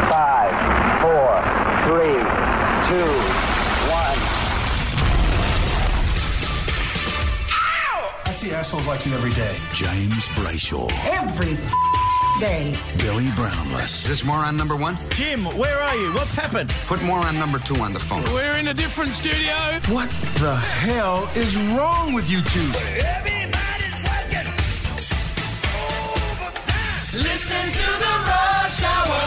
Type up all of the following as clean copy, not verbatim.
5, 4, 3, 2, 1. I see assholes like you every day. James Brayshaw. Every day. Billy Brownless. Is this moron number one? Jim, where are you? What's happened? Put moron number 2 on the phone. We're in a different studio. What the hell is wrong with you two? Everybody's working overtime. Listening to the Rush Hour.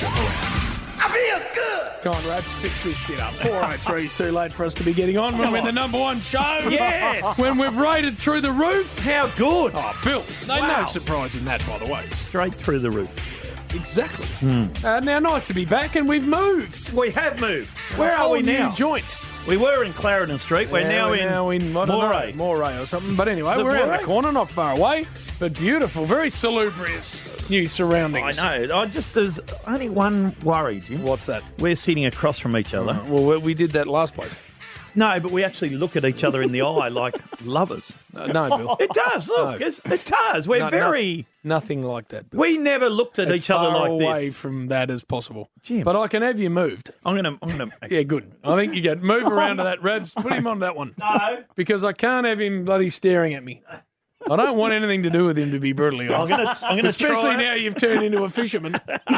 I feel good. Come on, Rabs, fix this shit up. 4:03 is too late for us to be getting on when we're the number one show. Yes. When we've rated through the roof. How good. Oh, Bill, no surprise in that, by the way. Straight through the roof. Exactly. Now, nice to be back, and we've moved. We have moved. Where are we now? New joint. We were in Clarendon Street. We're now in Moray. Moray or something. But anyway, The we're around Moray? the corner, not far away, but beautiful, very salubrious new surroundings. I know. There's only one worry, Jim. What's that? We're sitting across from each other. Well, we did that last place. No, but we actually look at each other in the eye like lovers. No, Bill. It does. Look, No. it does. We're very... Nothing like that, Bill. We never looked at as each other far like away this. from that as possible. Jim. But I can have you moved. I'm gonna. Yeah, good. I think you get move around to that, Rabs. Put him on that one. No. Because I can't have him bloody staring at me. I don't want anything to do with him, to be brutally honest. I'm gonna Especially try. now you've turned into a fisherman.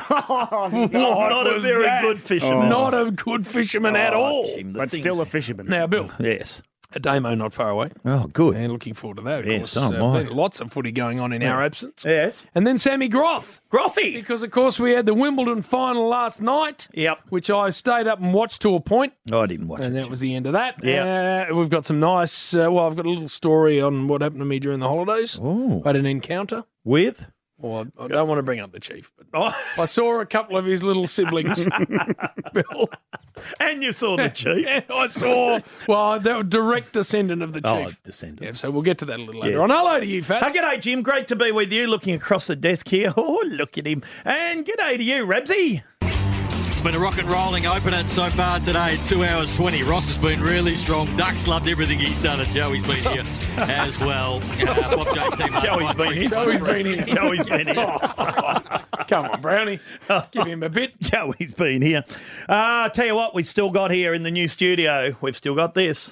Not a very good fisherman. Not a good fisherman at all. Jim, the But things- still a fisherman. Now, Bill, Yes. a Damo not far away. Oh, good. And looking forward to that, of Yes, course. so am I. Been lots of footy going on in our absence. Yes. And then Sammy Groth. Grothy. Because, of course, we had the Wimbledon final last night. Yep. Which I stayed up and watched to a point. I didn't watch And it. that was the end of that. Yeah. We've got some nice... I've got a little story on what happened to me during the holidays. Oh. I had an encounter. With? Well, I don't want to bring up the chief, but Oh. I saw a couple of his little siblings. Bill. And you saw the chief. And I saw, they were direct descendant of the Oh, chief. descendant. Yeah, so we'll get to that a little later Yes. on. Hello to you, Fat. Oh, g'day, Jim. Great to be with you. Looking across the desk here. Oh, look at him. And g'day to you, Rabsy. It's been a rock and rolling opener so far today, 2 hours 20. Ross has been really strong. Duck's loved everything he's done, and Joey's been here as well. Bob JT last Joey's night, been here. Joey's been here. Joey's been here. Come on, Brownie. Give him a bit. Joey's been here. Tell you what, we've still got here in the new studio. We've still got this.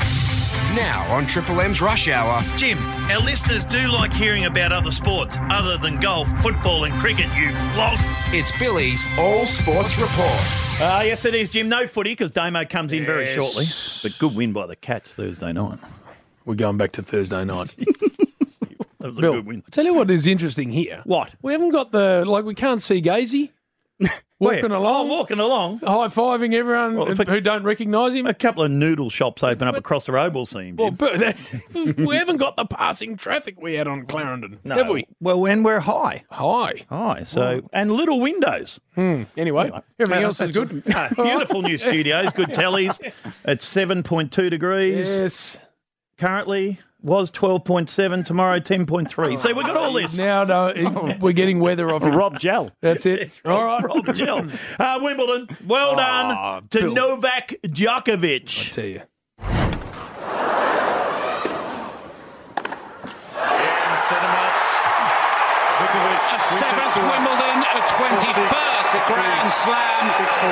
Now on Triple M's Rush Hour. Jim, our listeners do like hearing about other sports other than golf, football and cricket, you flog. It's Billy's All Sports Report. Yes, it is, Jim. No footy because Damo comes in very Yes. shortly. But good win by the Cats Thursday night. We're going back to Thursday night. That was a Bill, good win. I tell you what is interesting here. What? We haven't got we can't see Gazy walking Where? along, Oh, walking along. high-fiving everyone Well, if who don't recognise him. A couple of noodle shops open up across the road, we'll see him, Well, Jim. but we haven't got the passing traffic we had on Clarendon, have we? Well, when we're high. High. So, and little windows. Anyway, everything else is good. Beautiful new studios, good tellies. It's 7.2 degrees. Yes. Currently was 12.7, tomorrow 10.3. So we've got all this. Now, no, we're getting weather off him. Rob Gel. That's it. All right. Rob Gel. Wimbledon, well done to Bill. Novak Djokovic. I tell you. A seventh Wimbledon, a 21st Grand Slam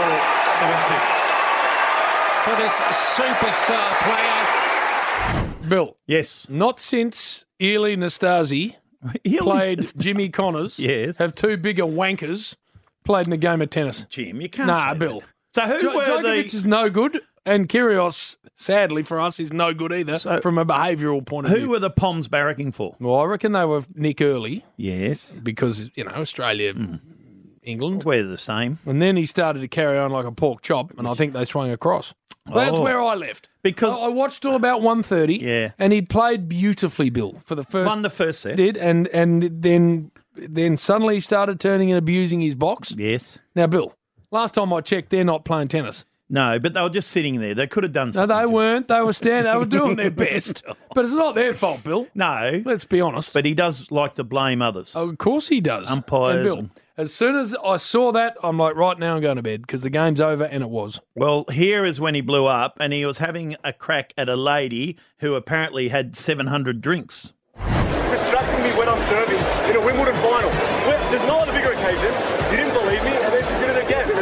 for this superstar player. Bill, Yes. not since Ely Nastasi played Jimmy Connors Yes. have two bigger wankers played in a game of tennis. Jim, you can't Nah, say Bill. that. So who were Djokovic the... is no good, and Kyrgios, sadly for us, is no good either from a behavioural point of Who view. were the Poms barracking for? Well, I reckon they were Nick Early Yes. because, Australia, England. We're the same. And then he started to carry on like a pork chop, and I think they swung across. That's Oh. where I left. Because- I watched till about 1:30, Yeah. and he'd played beautifully, Bill, for the first... Won the first set. Did, and then suddenly he started turning and abusing his box. Yes. Now, Bill, last time I checked, they're not playing tennis. No, but they were just sitting there. They could have done No, something. they weren't. They were standing. They were doing their best. But it's not their fault, Bill. No, Let's be honest. but he does like to blame others. Oh, of course he does. Umpires And Bill, and- as soon as I saw that, I'm like, right now I'm going to bed because the game's over, and it was. Well, here is when he blew up, and he was having a crack at a lady who apparently had 700 drinks. Distracting me when I'm serving in a Wimbledon final. There's no other bigger occasions. You didn't believe me, and then she did it again.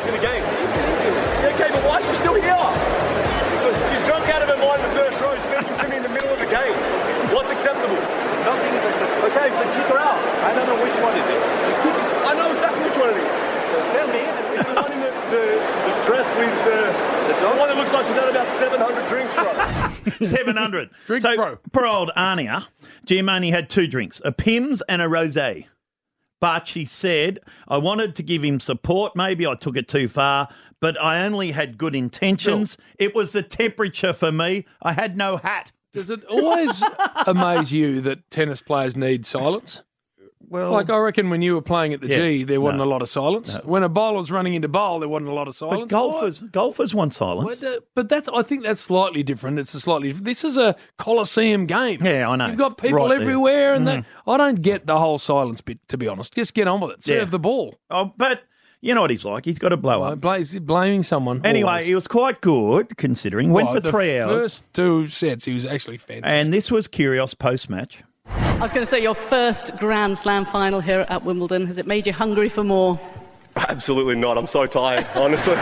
lost in the game. Yeah, okay, but why is she still here? Because she's drunk out of her mind in the first row, speaking to me in the middle of the game. What's acceptable? Nothing is acceptable. Okay, so kick her out. I don't know which one it is. I know exactly which one it is. So tell me. It's the one in the dress with the one that looks like she's had about 700 drinks, bro. 700. Drink, so, bro. poor old Ania, Jim only had 2 drinks, a Pimm's and a rosé. But she said, I wanted to give him support. Maybe I took it too far, but I only had good intentions. It was the temperature for me. I had no hat. Does it always amaze you that tennis players need silence? Well, Like, I reckon when you were playing at the Yeah, G, there wasn't no, a lot of silence. When a bowler was running into bowl, there wasn't a lot of silence. but golfers want silence. But I think that's slightly different. This is a Colosseum game. Yeah, I know. You've got people Right there. everywhere, and I don't get the whole silence bit, to be honest. Just get on with it. Serve Yeah. the ball. Oh, but you know what he's like. He's got to blow up. Blaming someone. Anyway, always. he was quite good considering. Went Right, for the 3 hours. First 2 sets, he was actually fantastic. And this was Kyrgios post-match. I was going to say, your first Grand Slam final here at Wimbledon, has it made you hungry for more? Absolutely not. I'm so tired, honestly.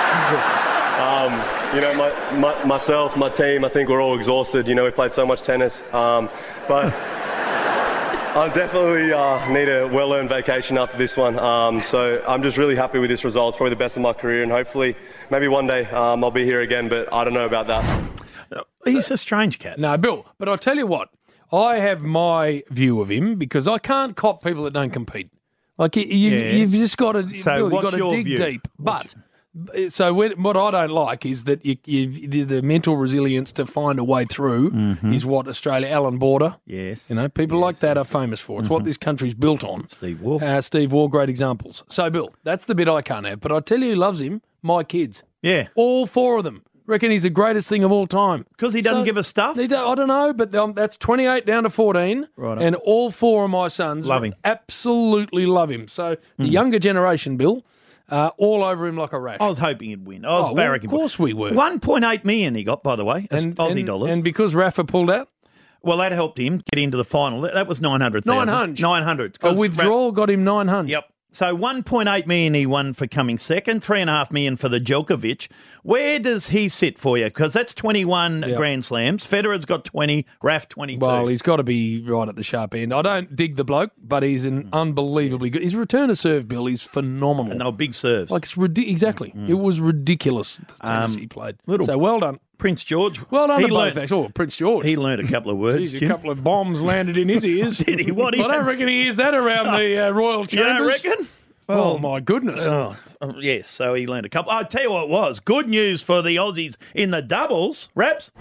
Myself, my team, I think we're all exhausted. You know, we played so much tennis. But I definitely need a well-earned vacation after this one. So I'm just really happy with this result. It's probably the best of my career, and hopefully, maybe one day I'll be here again, but I don't know about that. He's a strange cat. No, Bill, but I'll tell you what. I have my view of him because I can't cop people that don't compete. Like, you've just got to, So Bill, you've what's got to your dig view? deep. What I don't like is that the mental resilience to find a way through is what Australia, Alan Border, Yes. you know, people like that are famous for. It's what this country's built on. Steve Waugh. Steve Waugh, great examples. So, Bill, that's the bit I can't have. But I tell you who loves him, my kids. Yeah. All 4 of them. Reckon he's the greatest thing of all time. Because he doesn't give us stuff? I don't know, but that's 28 down to 14. Righto. And all 4 of my sons Love him. absolutely love him. So the younger generation, Bill, all over him like a rash. I was hoping he'd win. I was well, barracking. of course we were. 1.8 million he got, by the way, Aussie dollars. And because Rafa pulled out? Well, that helped him get into the final. That was 900,000. 900. A withdrawal got him 900. Yep. So 1.8 million he won for coming second, 3.5 million for the Djokovic. Where does he sit for you? Because that's 21 Grand Slams. Federer's got 20, Raf 22. Well, he's got to be right at the sharp end. I don't dig the bloke, but he's an unbelievably good. His return to serve, Bill, is phenomenal. And they were big serves. Like, it's exactly. It was ridiculous, the tennis he played. So well done. Prince George. Well done he to both, actually. Oh, Prince George. He learned a couple of words. Jeez, a Jim. couple of bombs landed in his ears. Did he? What? I don't reckon he hears that around the royal You chambers. don't reckon? Oh, my goodness. Yes, so he learned a couple. I'll tell you what it was. Good news for the Aussies in the doubles. Raps.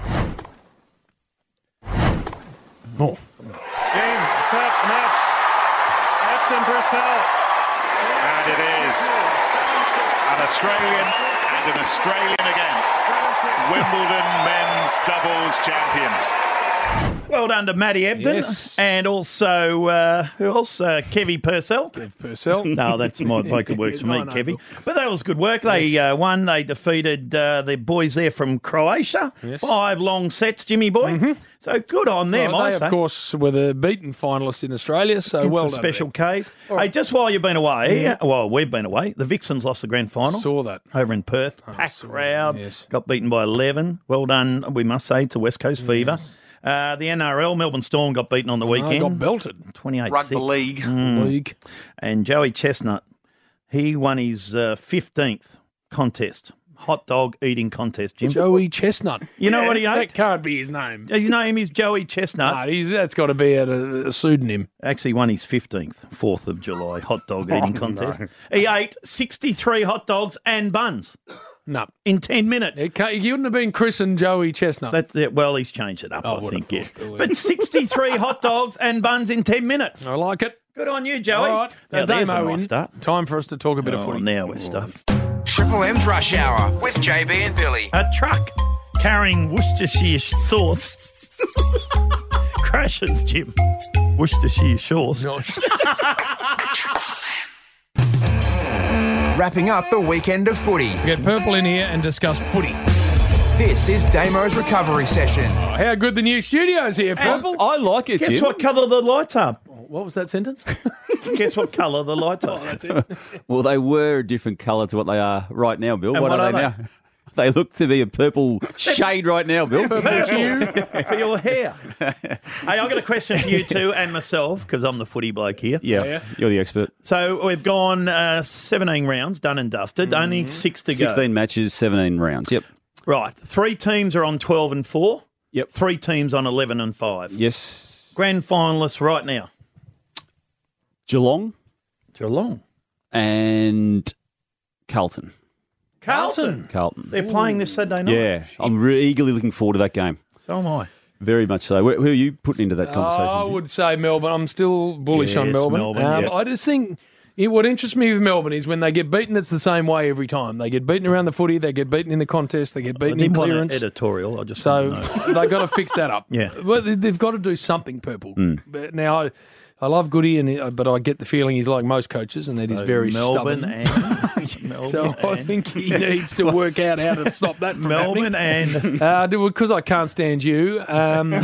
Oh. Game, set, match. Upton Purcell. And it is an Australian and an Australian again. Wimbledon men's doubles champions. Well done to Matty Ebden. Yes. And also, who else? Kevy Purcell. Purcell. No, that's my bloke who works for me, I know, Kevy. Bill. But that was good work. They won. They defeated the boys there from Croatia. Yes. 5 long sets, Jimmy boy. So good on them, Well, I they, say. of course, were the beaten finalists in Australia, so Against well the done. special them. cave. All Hey, right. just while you've been away, well, we've been away, the Vixens lost the grand final. Saw that. Over in Perth. Packed saw crowd. that, yes. Got beaten by 11. Well done, we must say, to West Coast Fever. The NRL, Melbourne Storm got beaten on the weekend. got belted. 28-6. Rugby league. League. And Joey Chestnut, he won his 15th contest. Hot dog eating contest, Jim. Joey Chestnut. You know what he ate? That can't be his name. His name is Joey Chestnut. No, that's got to be a pseudonym. Actually won his 15th, 4th of July hot dog eating contest. He ate 63 hot dogs and buns No. in 10 minutes. He wouldn't have been christened Joey Chestnut. That's it. Well, he's changed it up, Oh, I would think, have yeah. thought, But 63 hot dogs and buns in 10 minutes. I like it. Good on you, Joey. All right. Now, Now, there's a Damo nice in. start. Time for us to talk a bit of Oh, footy. now we're stuffed. Triple M's Rush Hour with JB and Billy. A truck carrying Worcestershire sauce crashes, Jim. Worcestershire sauce. Wrapping up the weekend of footy. Get Purple in here and discuss footy. This is Damo's recovery session. How good the new studio's here, Purple. I like it, Guess Jim. what colour the lights are? What was that sentence? Guess what colour the lights are? Oh, that's it. Well, they were a different colour to what they are right now, Bill. And what are they now? They look to be a purple shade right now, Bill. Purple for your hair. Hey, I've got a question for you two and myself, because I'm the footy bloke here. Yeah, you're the expert. So we've gone 17 rounds, done and dusted, only 6 to go. 16 matches, 17 rounds. Yep. Right. 3 teams are on 12 and 4. Yep. 3 teams on 11 and 5. Yes. Grand finalists right now. Geelong Geelong. and Carlton. Carlton. They're playing this Saturday night. Yeah, I'm eagerly looking forward to that game. So am I. Very much so. Who are you putting into that conversation? I would say Melbourne. I'm still bullish on Yes, Melbourne. Melbourne, yeah. I just think what interests me with Melbourne is when they get beaten, it's the same way every time. They get beaten around the footy, they get beaten in the contest, they get beaten in clearance. Editorial. I just So want to know. they've got to fix that up. Yeah. Well, they've got to do something, Purple. But now, I love Goody, but I get the feeling he's like most coaches, and that he's very Melbourne stubborn. and So I think he needs to work out how to stop that from Melbourne happening. and Because I can't stand you. Who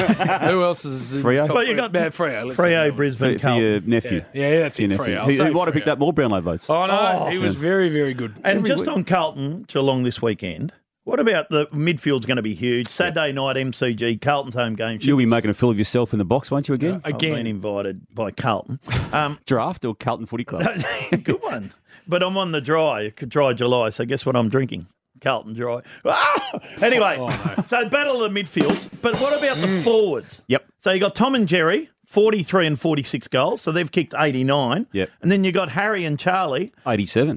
else is Freo? top Well, you got Freo. let's Freo, say. Brisbane, For your Carlton. nephew. Yeah, that's Your it, nephew. Freo. I'll He say might have Freo. picked up more Brownlow votes. Oh, no, Oh, he was very, very good. And just on Carlton, Geelong this weekend, what about the midfield's going to be huge? Saturday night MCG, Carlton's home game. You'll be making a fool of yourself in the box, won't you, again? I've been invited by Carlton. Draft or Carlton Footy Club? Good one. But I'm on the dry July, so guess what I'm drinking? Carlton Dry. Ah! Anyway, so battle of the midfields. But what about the forwards? Yep. So you got Tom and Jerry, 43 and 46 goals, so they've kicked 89. Yep. And then you got Harry and Charlie, 87.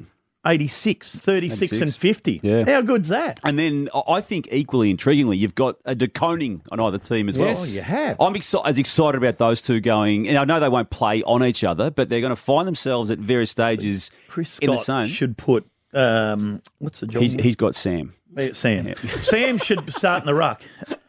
86, 36 and 50. Yeah. How good's that? And then I think equally intriguingly, you've got a De Koning on either team as well. Yes. Oh, you have. I'm as excited about those two going. And I know they won't play on each other, but they're going to find themselves at various stages Chris in the Scott zone. should put, what's the job? He's got Sam. Sam. Sam should start in the ruck.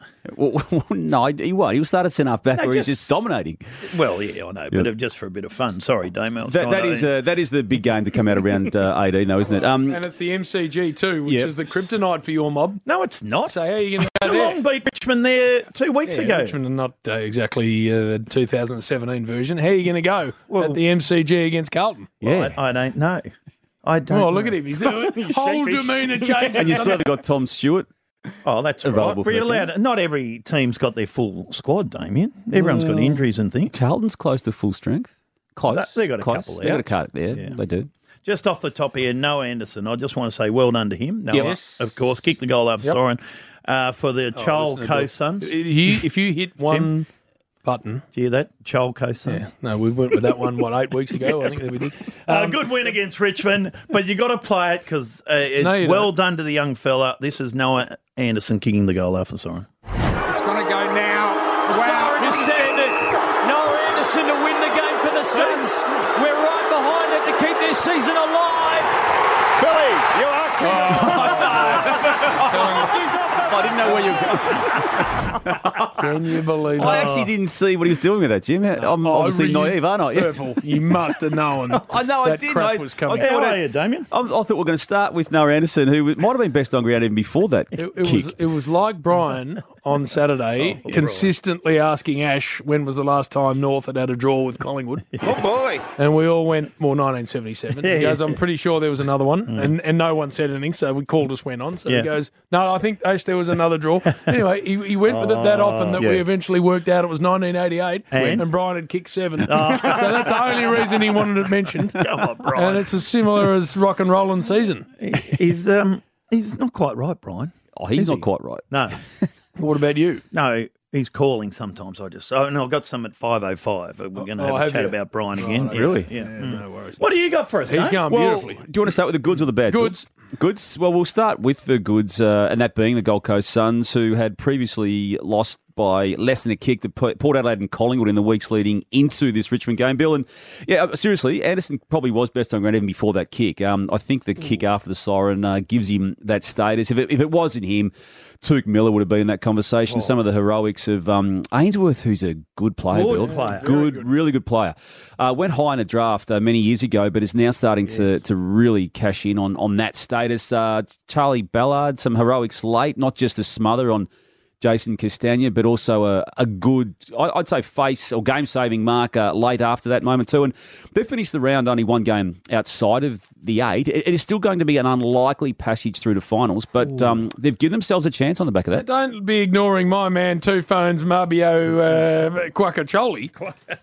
Well, no, he won't. He'll start at centre half back No, where he's just dominating. Well, yeah, I know, but just for a bit of fun. Sorry, Damo. That is the big game to come out around 18, though, isn't it? And it's the MCG too, which is the kryptonite for your mob. No, it's not. So how are you going to go Geelong there? beat Richmond there 2 weeks ago. Richmond are not exactly the 2017 version. How are you going to go at the MCG against Carlton? Well, I don't know. I don't Oh, know. look at him. He's whole demeanour changes. And you still have got Tom Stewart. Oh, that's available right. for We're that allowed. Not every team's got their full squad, Damien. Everyone's got injuries and things. Carlton's close to full strength. Close. They got a Close. couple They got a out. card there. Yeah. They do. Just off the top here, Noah Anderson. I just want to say well done to him. Noah, Yes. of course, kicked the goal over Soren for the Chol listen to Co Bill. Sons. If you hit one button. Do you hear that? Chol Co Sons. No, we went with that one, 8 weeks ago? I think that we did. Good win against Richmond, but you got to play it because No, you well don't. done to the young fella. This is Noah Anderson kicking the goal after Soren. It's going to go now. Wow, you said it. Noah Anderson to win the game for the Suns. We're right behind it to keep this season alive. Billy, you are I didn't know where you were going. Can you believe I it? actually didn't see what he was doing with that, Jim. I'm obviously naive, aren't I? Purple. You must have known. I know, I that did. crap was coming. How are you, Damien? I thought we were going to start with Noah Anderson, who might have been best on ground even before that kick. It was like Brian on Saturday, consistently asking Ash when was the last time North had had a draw with Collingwood. Oh, boy. And we all went, 1977. He goes, I'm pretty sure there was another one. And no one said anything, so we called us went on. So he goes, no, I think, Ash, there was another draw. Anyway, he went with it that often that we eventually worked out it was 1988 And? Brian had kicked 7. So that's the only reason he wanted it mentioned. Come on, Brian. And it's as similar as rock and rollin' season. He's not quite right, Brian. Oh, he's not quite right. No. What about you? No, he's calling sometimes. I've got some at 5:05. We're going to have a have chat you? about Brian again. Oh, really? Yeah. No worries. What do you got for us, He's Dave? going Well, beautifully. do you want to start with the goods or the bad? Goods. Goods. Well, we'll start with the goods, and that being the Gold Coast Suns, who had previously lost by less than a kick to Port Adelaide and Collingwood in the weeks leading into this Richmond game, Bill. And yeah, seriously, Anderson probably was best on ground even before that kick. I think the kick after the siren gives him that status. If it wasn't him, Tuke Miller would have been in that conversation. Some of the heroics of Ainsworth, who's a good player, Good Bill. player. Good, really good player. Went high in a draft many years ago, but is now starting to really cash in on that status. Charlie Ballard, some heroics late, not just a smother on Jason Castagna, but also a good, I'd say, face or game-saving marker late after that moment too. And they finished the round only one game outside of the 8. It is still going to be an unlikely passage through to finals, but they've given themselves a chance on the back of that. Don't be ignoring my man, Two Phones, Marbio Quackacholi.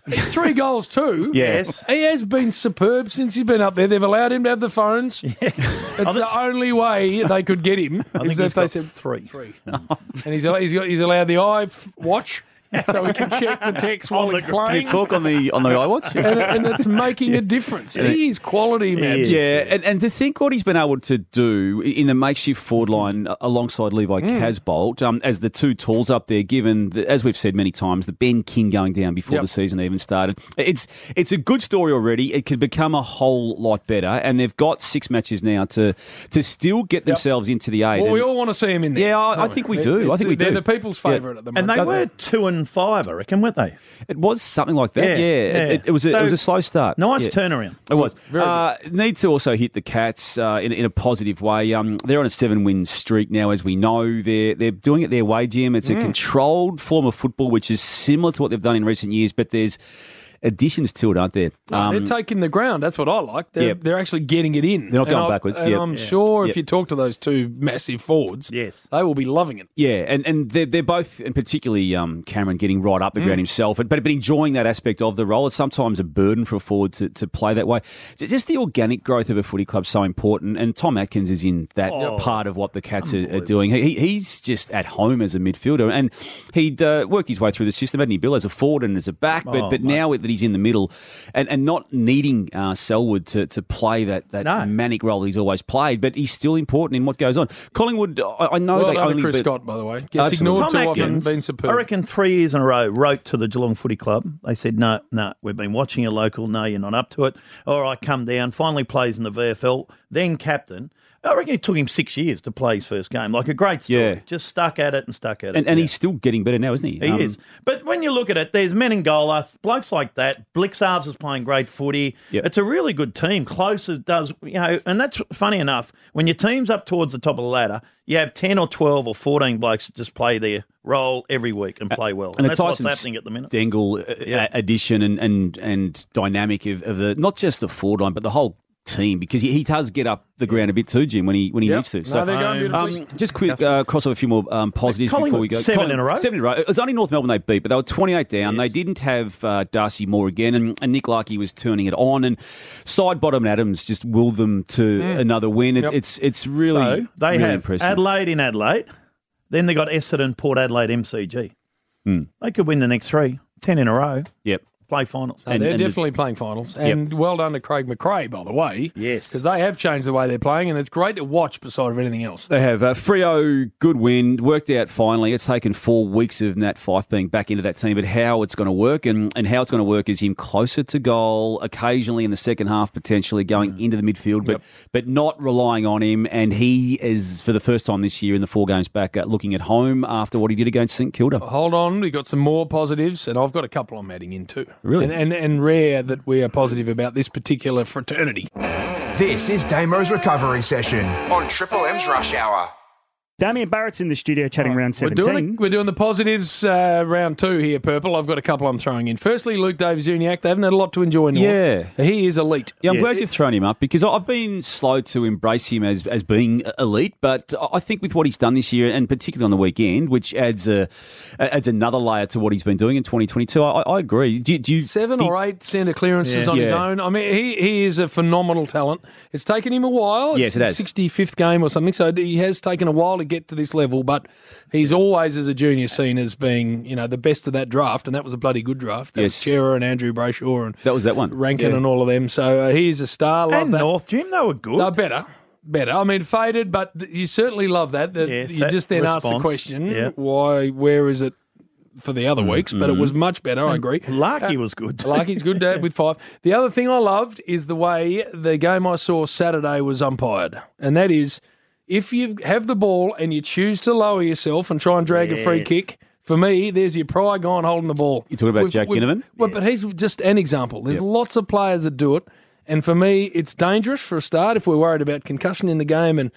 3 goals too. Yes. He has been superb since he's been up there. They've allowed him to have the phones. It's the only way they could get him. I think if he's they got said 3. And he's allowed the iWatch. So we can check the text while he's playing. Can you talk on the iWatch? And it's making a difference. He is quality, man. Yeah, and to think what he's been able to do in the makeshift forward line alongside Levi Casbolt, as the two tools up there, given, as we've said many times, the Ben King going down before the season even started. It's a good story already. It could become a whole lot better, and they've got 6 matches now to still get themselves into the 8. Well, we all want to see him in there. Yeah, I think we do. They're the people's favourite at the moment. And they were 2-5, I reckon, weren't they? It was something like that. Yeah. It was a slow start. Nice turnaround. It was. Need to also hit the Cats in a positive way. They're on a 7-win streak now, as we know. They're doing it their way, Jim. It's a controlled form of football, which is similar to what they've done in recent years, but there's additions to it, aren't there? They're taking the ground. That's what I like. They're actually getting it in. They're not going backwards. And I'm sure if you talk to those two massive forwards, they will be loving it. Yeah, and they're both, and particularly Cameron, getting right up the ground himself, but enjoying that aspect of the role. It's sometimes a burden for a forward to play that way. Just the organic growth of a footy club is so important, and Tom Atkins is in that part of what the Cats are doing. He's just at home as a midfielder, and he'd worked his way through the system, hadn't he, Bill, as a forward and as a back, but now that he's in the middle and not needing Selwood to play that manic role that he's always played, but he's still important in what goes on. Collingwood, I know they only... Chris Scott, by the way. Gets ignored Tom too Atkins, often, been superb. I reckon 3 years in a row wrote to the Geelong Footy Club. They said, no, we've been watching your local. No, you're not up to it. All right, come down. Finally plays in the VFL, then captain. I reckon it took him 6 years to play his first game. Like a great story. Yeah. Just stuck at it. And he's still getting better now, isn't he? He is. But when you look at it, there's Menengola, blokes like that. Blixarves is playing great footy. Yep. It's a really good team. Closer does, and that's funny enough. When your team's up towards the top of the ladder, you have 10 or 12 or 14 blokes that just play their role every week and play well. And that's what's happening at the minute. Dangle addition and dynamic of the, not just the forward line, but the whole team, because he does get up the ground a bit too, Jim, when he needs to. So, they're going beautifully. Just quick cross over a few more positives before we go. 7 in a row. 7 in a row. It was only North Melbourne they beat, but they were 28 down. Yes. They didn't have Darcy Moore again, and Nick Larkey was turning it on, and Sidebottom and Adams just willed them to another win. It's really, so they really have impressive. Adelaide in Adelaide, then they got Essendon, Port Adelaide, MCG. They could win the next 3, 10 in a row. Yep. Play finals. They're definitely playing finals. And well done to Craig McRae, by the way. Yes. Because they have changed the way they're playing, and it's great to watch beside of anything else. They have. Freo, good win, worked out finally. It's taken 4 weeks of Nat Fyfe being back into that team, but how it's going to work and how it's going to work is him closer to goal, occasionally in the second half, potentially going into the midfield, but not relying on him. And he is, for the first time this year in the 4 games back, looking at home after what he did against St Kilda. Hold on, we've got some more positives, and I've got a couple I'm adding in too. Really? And rare that we are positive about this particular fraternity. This is Damo's recovery session on Triple M's Rush Hour. Damien Barrett's in the studio chatting round 17. We're doing the positives round 2 here, Purple. I've got a couple I'm throwing in. Firstly, Luke Davies-Uniacke. They haven't had a lot to enjoy North. Yeah. He is elite. Yeah, I'm glad you've thrown him up because I've been slow to embrace him as being elite, but I think with what he's done this year, and particularly on the weekend, which adds another layer to what he's been doing in 2022, I agree. Do you 7 or 8 centre clearances on his own. I mean, he is a phenomenal talent. It's taken him a while. Yes, it has. 65th game or something, so he has taken a while to get to this level, but he's always, as a junior, seen as being, the best of that draft, and that was a bloody good draft. That was Chera and Andrew Brayshaw and that was that one. Rankin and all of them. So he's a star. Love and that. North, Jim, they were good. No, better. I mean, faded, but you certainly love that. You just then ask the question, why? Where is it for the other weeks? But it was much better. I agree. Larkey was good. Larkey's good, Dad, with 5. The other thing I loved is the way the game I saw Saturday was umpired, and that is, if you have the ball and you choose to lower yourself and try and drag a free kick, for me, there's your pry guy holding the ball. You're talking about Jack Ginnivan? Well, but he's just an example. There's lots of players that do it, and for me, it's dangerous for a start if we're worried about concussion in the game and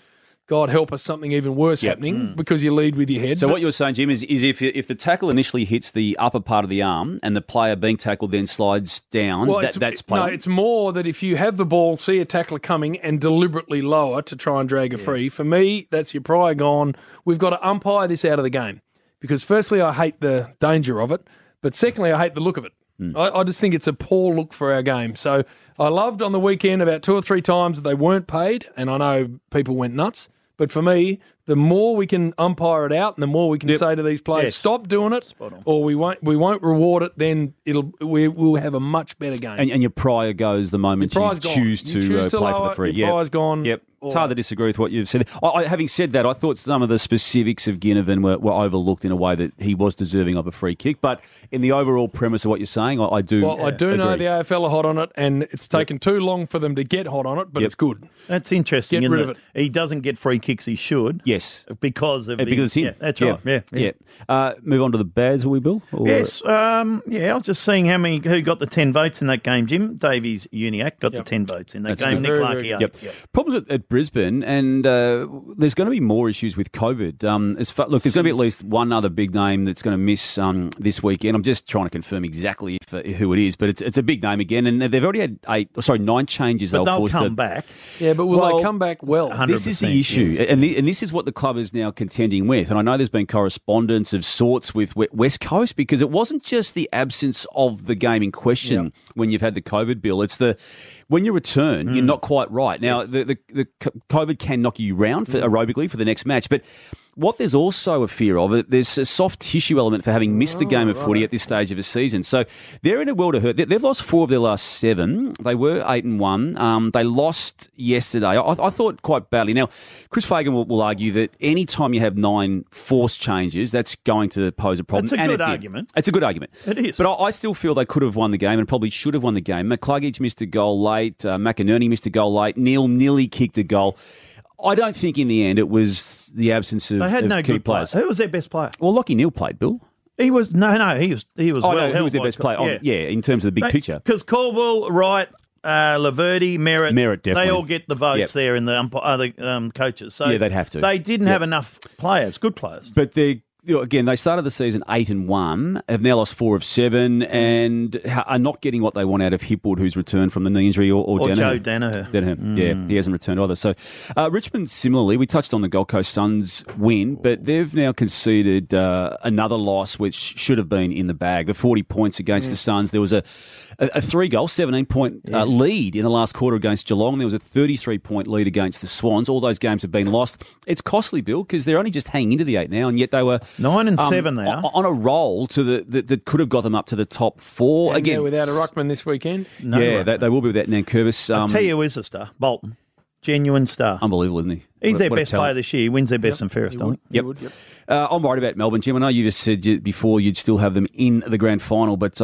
God help us, something even worse happening because you lead with your head. So what you're saying, Jim, is if the tackle initially hits the upper part of the arm and the player being tackled then slides down, that's play. No, it's more that if you have the ball, see a tackler coming and deliberately lower to try and drag a free, for me, that's your prior gone. We've got to umpire this out of the game because firstly, I hate the danger of it, but secondly, I hate the look of it. I just think it's a poor look for our game. So I loved on the weekend about 2 or 3 times that they weren't paid, and I know people went nuts. But for me, the more we can umpire it out and the more we can say to these players, stop doing it or we won't reward it, then we'll have a much better game. And your prior goes the moment you choose to play for the free. Your prior's gone. Yep. It's hard to disagree with what you've said. Having said that, I thought some of the specifics of Ginnivan were overlooked in a way that he was deserving of a free kick. But in the overall premise of what you're saying, I do Well, I do know the AFL are hot on it, and it's taken too long for them to get hot on it, but it's good. That's interesting. Get rid of it. He doesn't get free kicks he should. Yes. Because of him. Yeah, that's right. Yeah. Move on to the bads, will we, Bill? Yes. I was just seeing who got the 10 votes in that game, Jim. Davies Uniacke got the 10 votes in that game. Nick Larkey. Problems at Brisbane, and there's going to be more issues with COVID. There's going to be at least one other big name that's going to miss this weekend. I'm just trying to confirm exactly who it is, but it's a big name again, and they've already had 9 changes. But they'll come back. Yeah, but will they come back well? 100%, this is the issue, and this is what the club is now contending with. And I know there's been correspondence of sorts with West Coast because it wasn't just the absence of the game in question when you've had the COVID bill. It's when you return, you're not quite right. Now, the COVID can knock you round aerobically for the next match, but what there's also a fear of, there's a soft tissue element for having missed the game of footy at this stage of a season. So they're in a world of hurt. They've lost 4 of their last 7. They were 8-1. They lost yesterday. I thought quite badly. Now, Chris Fagan will argue that any time you have 9 forced changes, that's going to pose a problem. That's a good argument. It's a good argument. It is. But I still feel they could have won the game and probably should have won the game. McCluggage missed a goal late. McInerney missed a goal late. Neil nearly kicked a goal. I don't think in the end it was the absence of They had no key good players. Who was their best player? Well, Lockie Neal played, Bill. He was he was he well. was their best player. In terms of the big picture. Because Caldwell, Wright, Laverty, Merritt, definitely. they all get the votes there in the other coaches. So they'd have to. They didn't have enough players, good players. But again, they started the season 8-1, have now lost 4 of 7, and are not getting what they want out of Hipwood, who's returned from the knee injury, or Danaher. Joe Danaher. Yeah, he hasn't returned either. So Richmond, similarly, we touched on the Gold Coast Suns win, but they've now conceded another loss, which should have been in the bag. The 40 points against the Suns. There was a 3-goal, 17-point lead in the last quarter against Geelong. There was a 33-point lead against the Swans. All those games have been lost. It's costly, Bill, because they're only just hanging into the 8 now, and yet they were 9-7 they are on a roll to that could have got them up to the top 4 and again. Without a ruckman this weekend. They will be without Nankervis. I'll tell you who is a star, Bolton. Genuine star. Unbelievable, isn't he? He's their best player this year. He wins their best and fairest, don't he? Yep. I'm worried about Melbourne, Jim. I know you just said before you'd still have them in the grand final, but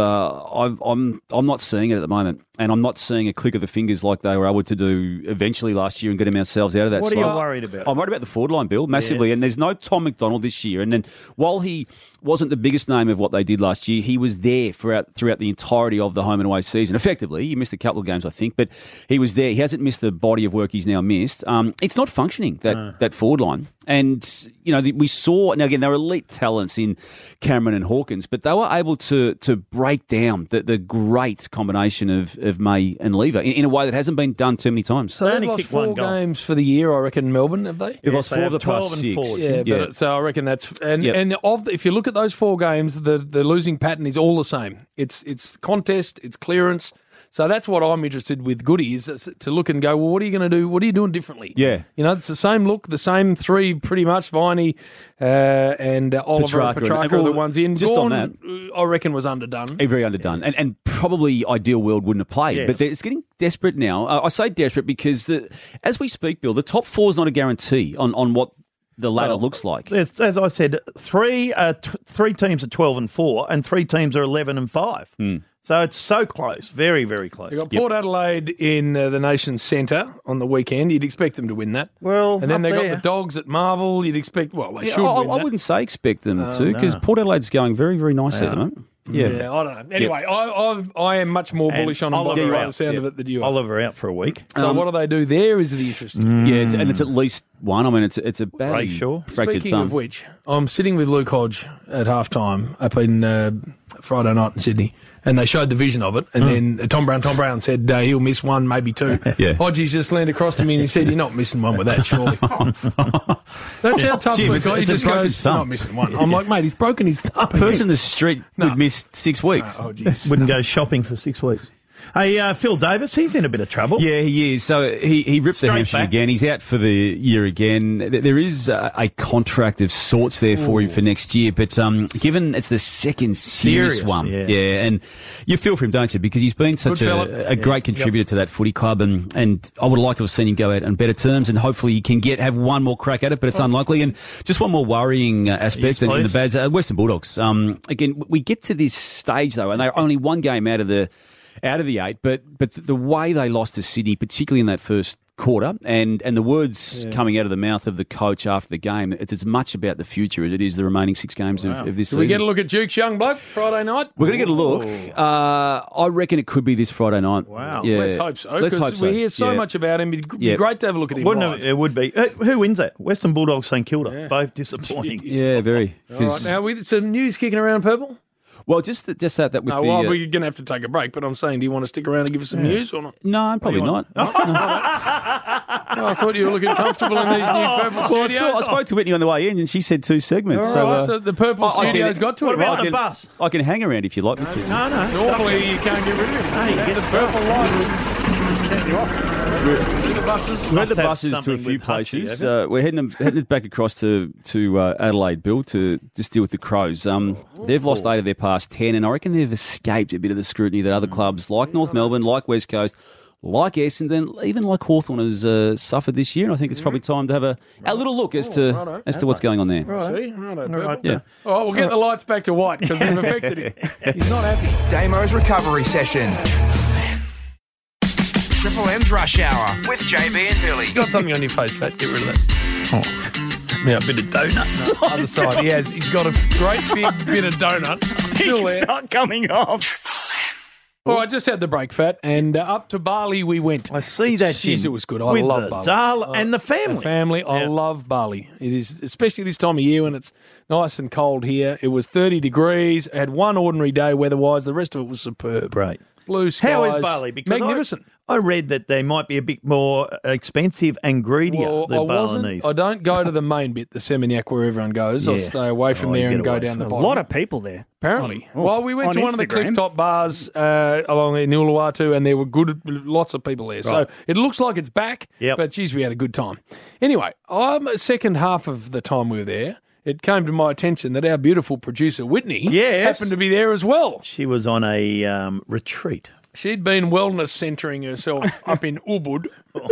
I'm not seeing it at the moment, and I'm not seeing a click of the fingers like they were able to do eventually last year and get ourselves out of that. What are you worried about? I'm worried about the forward line, Bill, massively, and there's no Tom McDonald this year. And then while he wasn't the biggest name of what they did last year, he was there throughout the entirety of the home and away season. Effectively, he missed a couple of games, I think, but he was there. He hasn't missed the body of work he's now missed. It's not functioning, that forward line. And, we saw, now again, they were elite talents in Cameron and Hawkins, but they were able to break down the great combination of May and Lever in a way that hasn't been done too many times. So they've lost 4 games for the year, I reckon, Melbourne, have they? They've lost 4 of the past 6. Yeah. So I reckon that's... And if you look at those 4 games, the losing pattern is all the same. It's contest, it's clearance. So that's what I'm interested with Goody, is to look and go, well, what are you going to do? What are you doing differently? Yeah. It's the same look, the same 3 pretty much, Viney and Oliver and Petrarca are the ones in. Just Gawn, on that, I reckon was underdone. Very underdone. And probably ideal world wouldn't have played. Yes. But it's getting desperate now. I say desperate because, as we speak, Bill, the top 4 is not a guarantee on what the ladder looks like. As I said, 3 teams are 12-4 and 3 teams are 11-5. So it's so close, very, very close. They've got Port Adelaide in the Nations Centre on the weekend. You'd expect them to win that. Well, and then they've got the Dogs at Marvel. You'd expect, they should win that. I wouldn't say expect them to, because Port Adelaide's going very, very nicely at the moment. Yeah. I don't know. Anyway, I am much more bullish on Oliver by the sound of it than you are. Oliver out for a week. So what do they do there is the interesting. Yeah, it's at least one. I mean, it's a badly fractured Speaking thumb. of which, I'm sitting with Luke Hodge at halftime up in Friday night in Sydney, and they showed the vision of it, and then Tom Brown said he'll miss one, maybe two. Yeah. Hodges just leaned across to me and he said, "You're not missing one with that, surely." That's how tough Jim, Luke Hodge. He it's a just broken goes, thumb. "You're not missing one." I'm like, mate, he's broken his thumb. A person in the street would miss 6 weeks. Oh, geez. Wouldn't go shopping for 6 weeks. Hey, Phil Davis, he's in a bit of trouble. Yeah, he is. So he ripped the hamstring again. He's out for the year again. There is a contract of sorts there for him for next year, but given it's the second serious one, and you feel for him, don't you? Because he's been such a great contributor to that footy club, and I would have liked to have seen him go out on better terms, and hopefully he can have one more crack at it, but it's unlikely. And just one more worrying aspect in the Bads, Western Bulldogs. Again, we get to this stage though, and they're only one game out of the 8, but the way they lost to Sydney, particularly in that first quarter, and the words coming out of the mouth of the coach after the game, it's as much about the future as it is the remaining 6 games of this season. We get a look at Duke's young bloke Friday night? We're going to get a look. I reckon it could be this Friday night. Wow. Yeah. Let's hope so. Let's hope so. We hear so much about him. It'd be great to have a look at him live. It would be. Who wins that? Western Bulldogs, St Kilda. Both disappointing. Yeah, very. All right, now with some news kicking around purple? Well, just that with the... Well, we're going to have to take a break, but I'm saying, do you want to stick around and give us some news or not? No, probably not. I thought you were looking comfortable in these new purple studios. I spoke to Whitney on the way in, and she said 2 segments. All right, so the purple studios got to it. What about the bus? I can hang around if you'd like me to. No. Normally, you can't get rid of it. Hey, Get the purple lights. Set you off. The buses. We've had the buses to a few places. We're heading back across to Adelaide, Bill, to just deal with the Crows. They've lost 8 of their past 10, and I reckon they've escaped a bit of the scrutiny that other clubs like North Melbourne, like West Coast, like Essendon, even like Hawthorn has suffered this year. And I think it's probably time to have a little look as to what's going on there. See? Right. Yeah. All right, we'll get the lights back to white because they've affected him. He's not happy. Damo's recovery session. Triple M's Rush Hour with JB and Billy. You got something on your face, Fat. Get rid of that. Yeah, a bit of donut. No, other side. He's got a great big bit of donut. Still there. It's not coming off. Well, I just had the break, Fat, and up to Bali we went. I see that, Jeez, Jim. it was good. With I love the Bali. and the family. The family. I love Bali. It is, especially this time of year when it's nice and cold here. It was 30 degrees. I had one ordinary day weather-wise. The rest of it was superb. Great. Blue skies. How is Bali? Because magnificent. I read that they might be a bit more expensive and greedier than Balinese. I don't go to the main bit, the Seminyak, where everyone goes. I'll stay away from there and go down the bottom. A lot of people there. Apparently. Well, we went to one of the clifftop bars along in Uluwatu, and there were lots of people there. So it looks like it's back, but geez, we had a good time. Anyway, second half of the time we were there, it came to my attention that our beautiful producer, Whitney, happened to be there as well. She was on a retreat. She'd been wellness centering herself up in Ubud.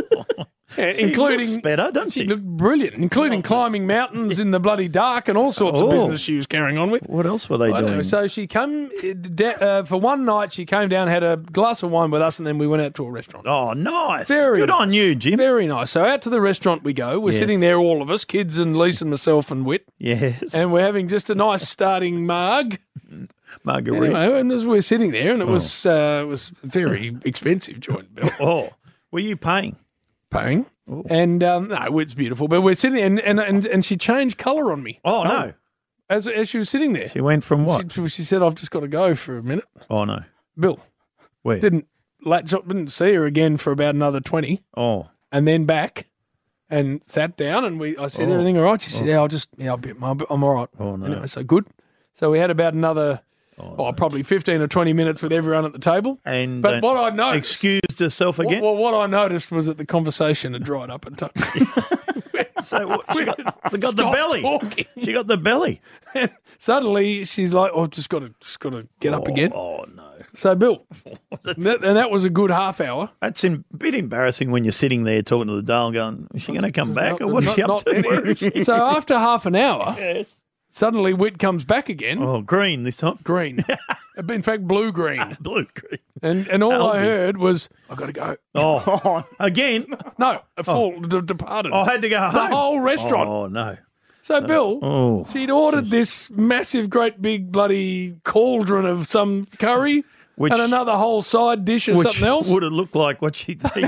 She looks better, doesn't she? She looked brilliant, including climbing mountains in the bloody dark and all sorts of business she was carrying on with. What else were they doing? So she came for one night. She came down, had a glass of wine with us, and then we went out to a restaurant. Oh, nice! Very good on you, Jim. Very nice. So out to the restaurant we go. We're sitting there, all of us, kids and Lisa and myself and Whit. Yes. And we're having just a nice starting margarita. Anyway, and as we're sitting there, and it was very expensive joint, Bill. Were you paying? Paying. And no, it's beautiful. But we're sitting there, and she changed colour on me. Oh, no. As she was sitting there. She went from what? She said, I've just got to go for a minute. Oh, no. Bill. Where? Didn't see her again for about another 20. Oh. And then back and sat down, and I said, everything all right? She said, I'm all right. Oh, no. Anyway, so good. So we had about another... probably 15 or 20 minutes with everyone at the table. But what I noticed... Excused herself again? Well, what I noticed was that the conversation had dried up and So she got the belly. Talking. She got the belly. And suddenly she's like, just got to get up again. Oh, no. So, Bill, that was a good half hour. That's a bit embarrassing when you're sitting there talking to the Dale going, is she going to come back or what is she up to? So after half an hour... Yes. Suddenly, Whit comes back again. Oh, green this time. Green. In fact, blue-green. Blue-green. And all I heard was, I've got to go. Oh, again? No, a full departed. I had to go home. The whole restaurant. Oh, no. So, Bill, she'd ordered this massive, great big bloody cauldron of some curry and another whole side dish or something else. Would have looked like what she'd think.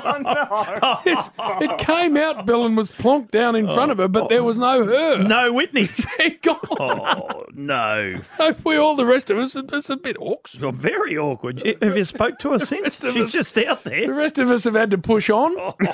It came out, Bill, and was plonked down in front of her, but there was no her. No Whitney. God. Oh, no. So all the rest of us, it's a bit awkward. Well, very awkward. Have you spoke to her since? She's just out there. The rest of us have had to push on.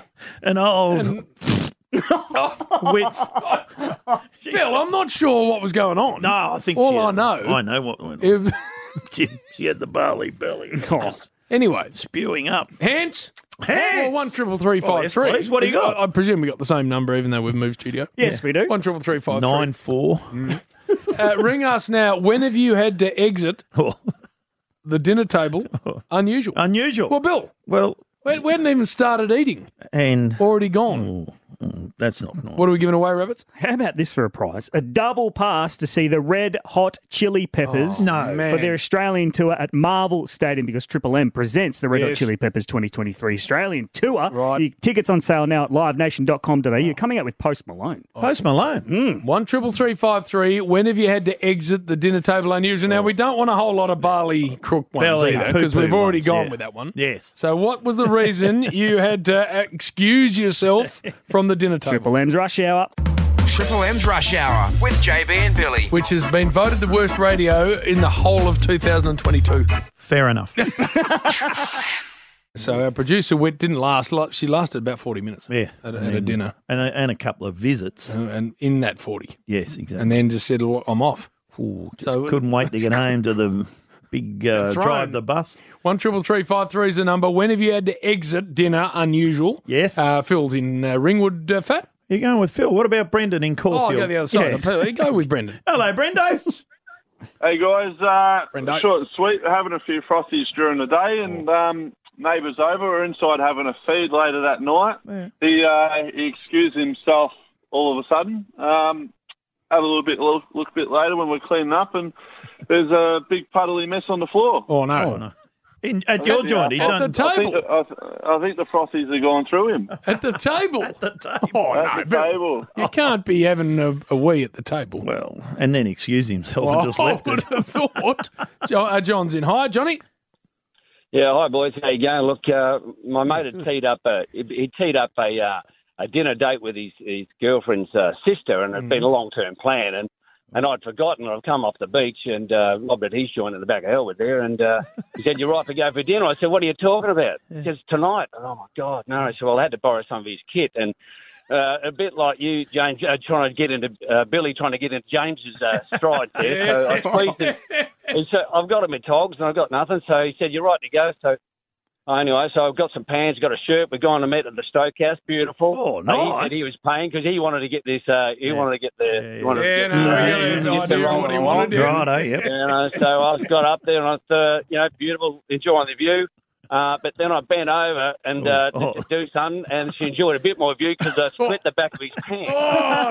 Wits. Bill, I'm not sure what was going on. No, I think I know. I know what went on. She had the barley belly. Anyway, spewing up. Hands. Well, 133353. Yes, what do you got? I presume we got the same number, even though we've moved studio. Yes, we do. 133353. 94. Ring us now. When have you had to exit the dinner table? Unusual. Unusual. Well, we hadn't even started eating. And already gone. That's not nice. What are we giving away, Rabbits? How about this for a prize? A double pass to see the Red Hot Chili Peppers for their Australian tour at Marvel Stadium, because Triple M presents the Red Hot Chili Peppers 2023 Australian tour. Right. The tickets on sale now at livenation.com.au. You're coming out with Post Malone. Post Malone. 133353. When have you had to exit the dinner table unusual? Now, we don't want a whole lot of barley crook ones Belly, either, because we've already gone with that one. Yes. So what was the reason you had to excuse yourself from the dinner table? Triple M's Rush Hour. Triple M's Rush Hour with JB and Billy. Which has been voted the worst radio in the whole of 2022. Fair enough. So our producer Whit didn't last. She lasted about 40 minutes. Yeah. At a dinner. And a couple of visits. And in that 40. Yes, exactly. And then just said, I'm off. So couldn't wait to get home to the big drive the bus. 133353 is the number. When have you had to exit dinner unusual? Yes. Phil's in Ringwood, Fat. You're going with Phil. What about Brendan in Caulfield? I'll go the other side. Yes. Go with Brendan. Hello, Brendo. Hey, guys. Brendo. Short and sweet. Having a few frothies during the day, and neighbours over. We're inside having a feed later that night. Yeah. He excused himself all of a sudden. Had a look a bit later when we're cleaning up, and there's a big puddly mess on the floor. Oh, no. At your joint, at the table. I think the frothies are going through him. At the table? At the table. Oh, At the table. You can't be having a wee at the table. Well, and then excuse himself and just left I would it. have thought. John's in. Hi, Johnny. Yeah, hi, boys. How you going? Look, my mate had teed up a dinner date with his girlfriend's sister, and it'd been a long-term plan, and I'd forgotten. I'd come off the beach and robbed at his joint at the back of Elwood there, and he said, "You're right to go for dinner." I said, "What are you talking about?" He says, "Tonight." Oh, my God, no. I said, "Well, I had to borrow some of his kit," and a bit like you, James, trying to get into Billy trying to get into James's strides there. So I squeezed him. He said, "I've got him in togs and I've got nothing." So he said, "You're right to go." So anyway, so I've got some pants, got a shirt. We're going to meet at the Stokehouse. Beautiful. Oh, nice. He said he was paying because he wanted to get this. He wanted to get the. What he wanted to do. Right, yep. So I got up there and I was, beautiful, enjoying the view. But then I bent over and to do something, and she enjoyed a bit more view because I split the back of his pants. Oh,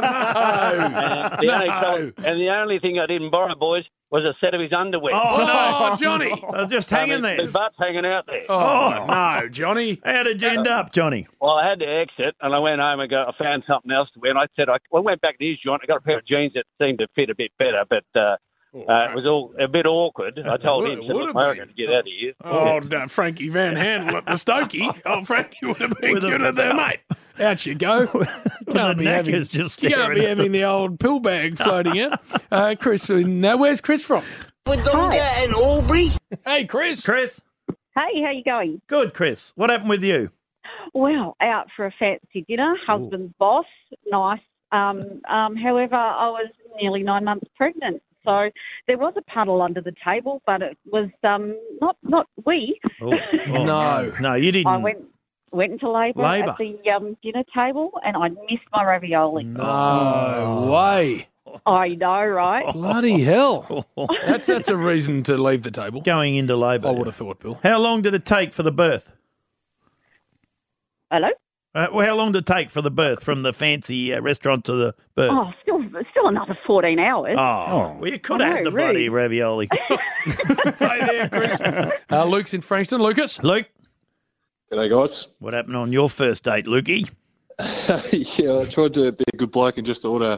no. And the only thing I didn't borrow, boys, was a set of his underwear. Oh, no, Johnny. So just hanging there. His butt's hanging out there. Oh, no, Johnny. How did you end up, Johnny? Well, I had to exit, and I went home and I found something else to wear. And I said, I went back to his joint. I got a pair of jeans that seemed to fit a bit better, but it was all a bit awkward. I told him, "Look, I reckon to get out of here." Oh, Frankie Van Handel at the Stokey. Oh, Frankie would have been good at that, mate. Out you go. Can't be having the old pill bag floating out. Chris, where's Chris from? Wodonga and Albury. Hey, Chris. Chris. Hey, how you going? Good, Chris. What happened with you? Well, out for a fancy dinner. Husband's boss. Nice. However, I was nearly 9 months pregnant. So there was a puddle under the table, but it was not wee. No, you didn't. I went into labour at the dinner table, and I missed my ravioli. No way. I know, right? Bloody hell. That's a reason to leave the table. Going into labour. I would have thought, Bill. How long did it take for the birth? Hello? Well, how long did it take for the birth from the fancy restaurant to the birth? Oh, still another 14 hours. Oh, well, you could have had the bloody ravioli. Stay there, Chris. Luke's in Frankston. Lucas. Luke. G'day, guys. What happened on your first date, Lukey? Yeah, I tried to be a good bloke and just order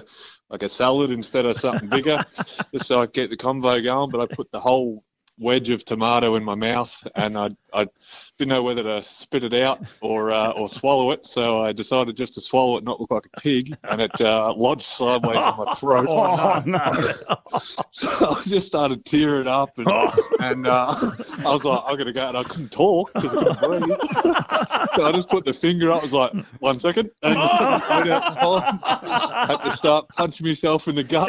like a salad instead of something bigger, just so I get the convo going. But I put the whole wedge of tomato in my mouth, and I didn't know whether to spit it out or swallow it, so I decided just to swallow it, not look like a pig, and it lodged sideways in my throat. Oh, no. So I just started tearing up, and I was like, I'm going to go, and I couldn't talk because I couldn't breathe. So I just put the finger up, I was like, 1 second, and went outside. Had to start punching myself in the gut.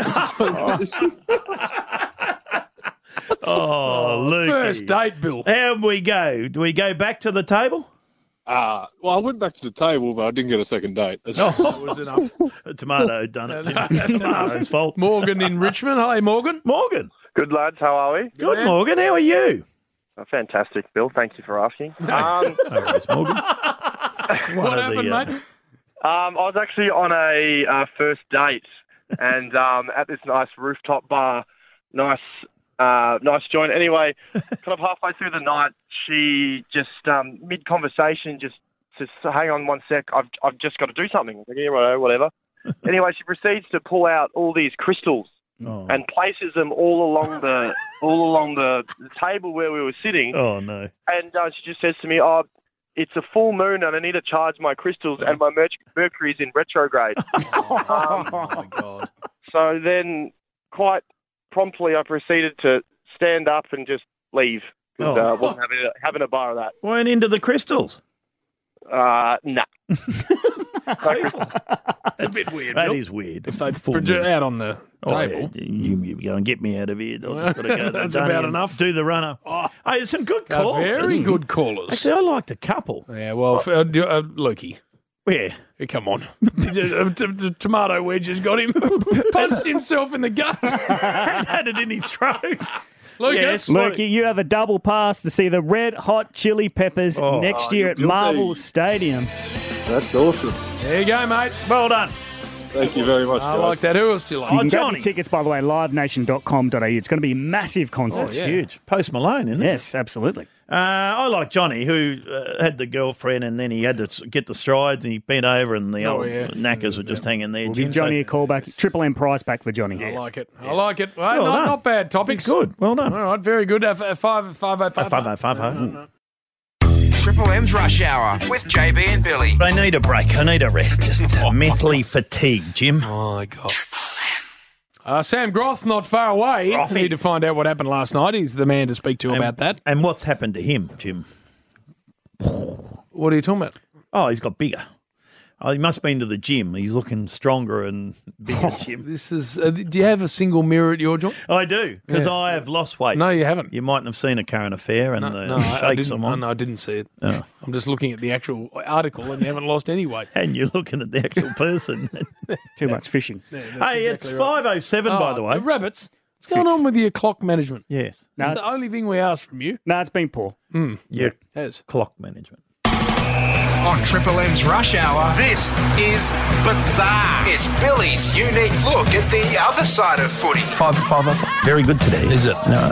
Oh, Luke. First date, Bill. How we go? Do we go back to the table? Well, I went back to the table, but I didn't get a second date. That was enough. A tomato done it. Tomato's fault. Morgan in Richmond. Hi, Morgan. Morgan. Good, lads. How are we? Good, Morgan. How are you? Fantastic, Bill. Thank you for asking. No worries, Morgan. What happened, mate? I was actually on a first date and at this nice rooftop bar. Nice joint. Anyway, kind of halfway through the night, she just mid-conversation just hang on 1 sec. I've just got to do something. I was like, yeah, whatever. Anyway, she proceeds to pull out all these crystals and places them all along the table where we were sitting. Oh no! And she just says to me, "Oh, it's a full moon and I need to charge my crystals and my Mercury's in retrograde." Oh my God! So then, quite promptly, I proceeded to stand up and just leave because I wasn't having a bar of that. Weren't into the crystals? Nah. It's a bit weird. That Bill. is weird. If they project out on the table. Yeah, you go and get me out of here. I've just got to go. That's Dunny about and enough. Do the runner. Oh, hey, some good They're callers. very good callers. Actually, I liked a couple. Yeah, well, Lukey. Where? Come on. The tomato wedge has got him. Punched himself in the gut. Had it in his throat. Lucas. Lukey, you have a double pass to see the Red Hot Chili Peppers next year at Marvel Stadium. That's awesome. There you go, mate. Well done. Thank you very much, I guys. like that. Who else do you like? You can get the tickets, by the way, livenation.com.au. It's going to be a massive concert. It's huge. Post Malone, isn't it? Yes, absolutely. I like Johnny, who had the girlfriend, and then he had to get the strides, and he bent over, and the old knackers were just hanging there. We'll give Johnny a call back. Triple M price back for Johnny. I like it. I like it. Well, Well done. not bad topics. Good. Well done. All right, very good. 5-0-5-0. Triple M's Rush Hour with JB and Billy. I need a break. I need a rest. Just mentally fatigued, Jim. Oh, my God. Sam Groth, not far away. Grothy. Need to find out what happened last night. He's the man to speak to about that. And what's happened to him, Jim? What are you talking about? Oh, he's got bigger. Oh, he must have been to the gym. He's looking stronger and bigger, Jim. This is. Do you have a single mirror at your joint? I do, because I have lost weight. No, you haven't. You mightn't have seen A Current Affair and the shakes I'm on. No, I didn't see it. Oh. I'm just looking at the actual article, and you haven't lost any weight. And you're looking at the actual person. Too much fishing. Hey, it's 5:07, by the way. The rabbits. What's going on with your clock management? Yes. That's the only thing we asked from you. No, it's been poor. Yeah. It has. Clock management. On Triple M's Rush Hour, this is Bizarre. It's Billy's unique look at the other side of footy. 5-5. Very good today. Is it? No.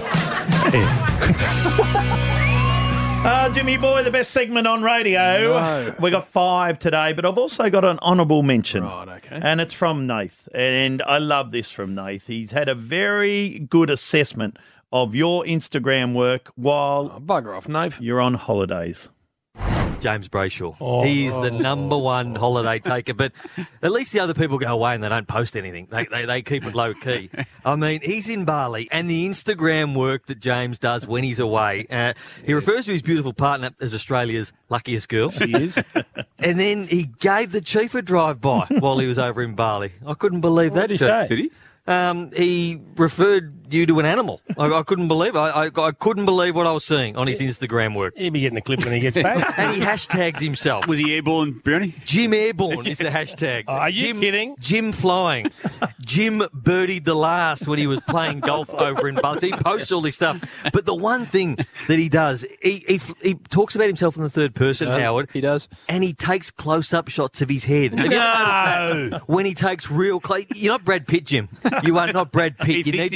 Jimmy boy, the best segment on radio. No. We got 5 today, but I've also got an honourable mention. Right, okay. And it's from Nath. And I love this from Nath. He's had a very good assessment of your Instagram work while bugger off, Nath. You're on holidays. James Brayshaw. He's the number one holiday taker, but at least the other people go away and they don't post anything. They keep it low key. I mean, he's in Bali, and the Instagram work that James does when he's away, he refers to his beautiful partner as Australia's luckiest girl. She is. And then he gave the chief a drive-by while he was over in Bali. I couldn't believe that. What did he say? Did he? He referred you to an animal. I couldn't believe it. I couldn't believe what I was seeing on his Instagram work. He'll be getting the clip when he gets back. And he hashtags himself. Was he airborne, Brownie? Jim Airborne is the hashtag. Are you kidding? Jim Flying. Jim birdied the last when he was playing golf over in Bali. So he posts all this stuff. But the one thing that he does, he talks about himself in the third person, Howard. He does. And he takes close-up shots of his head. Have you ever noticed that? When he takes real close... You're not Brad Pitt, Jim. You are not Brad Pitt. You need to take the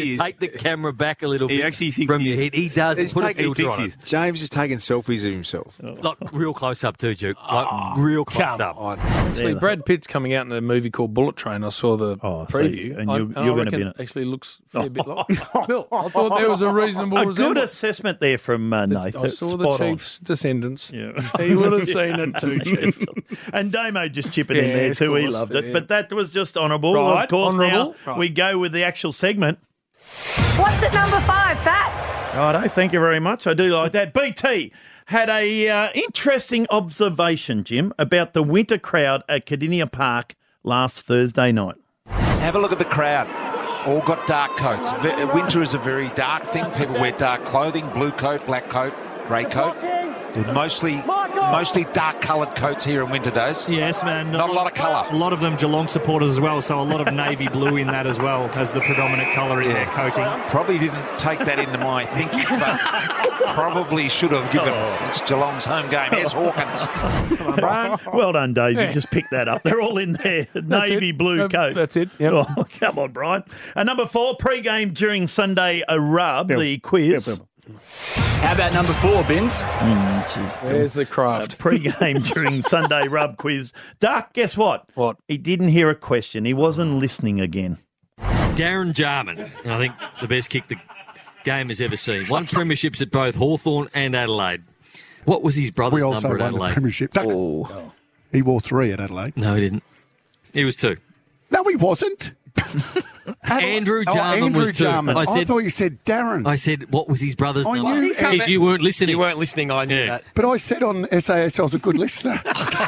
the camera back a little He bit actually thinks from your head. He does. He's Put a taking- filter on it. James is taking selfies of himself. Like real close up too, Duke. Like real close up. Actually, Brad Pitt's coming out in a movie called Bullet Train. I saw the preview. and I you're going to be in it. Actually looks a fair bit like Bill. I thought there was a reasonable A good resemblance. assessment there from Nathan. I saw the Spot on. Chiefs' descendants. Yeah. He would have seen it too, Chief. And Damo just chipping in Yeah, there of too. He course, loved it. yeah. But that was just honourable. Right, Of course, honourable. now Right. we go with the actual segment. What's at number 5, Fat? Righto, thank you very much. I do like that. BT had a interesting observation, Jim, about the winter crowd at Cardinia Park last Thursday night. Have a look at the crowd. All got dark coats. Winter is a very dark thing. People wear dark clothing, blue coat, black coat, grey coat. Mostly dark coloured coats here in winter days. Yes, man. Not a lot of colour. A lot of them Geelong supporters as well, so a lot of navy blue in that as well as the predominant colour in their coating. Probably didn't take that into my thinking, but probably should have given. It's Geelong's home game. Here's Hawkins. Well done, Daisy. Yeah. Just pick that up. They're all in there. Navy it. blue coat. That's it. Yep. Oh, come on, Brian. Number 4, pre-game during Sunday rub, the quiz. How about number 4, Bins? There's the craft. Pre-game during Sunday rub quiz. Duck, guess what? What? He didn't hear a question. He wasn't listening again. Darren Jarman, and I think the best kick the game has ever seen. Won premierships at both Hawthorn and Adelaide. What was his brother's We also number at won the Adelaide? premiership. He wore 3 at Adelaide. No, he didn't. He was 2. No, he wasn't. Andrew Jarman Andrew was 2. Jarman. I thought you said Darren. I said, what was his brother's I number? knew- Because you weren't listening. You weren't listening, I knew that. But I said on SAS I was a good listener.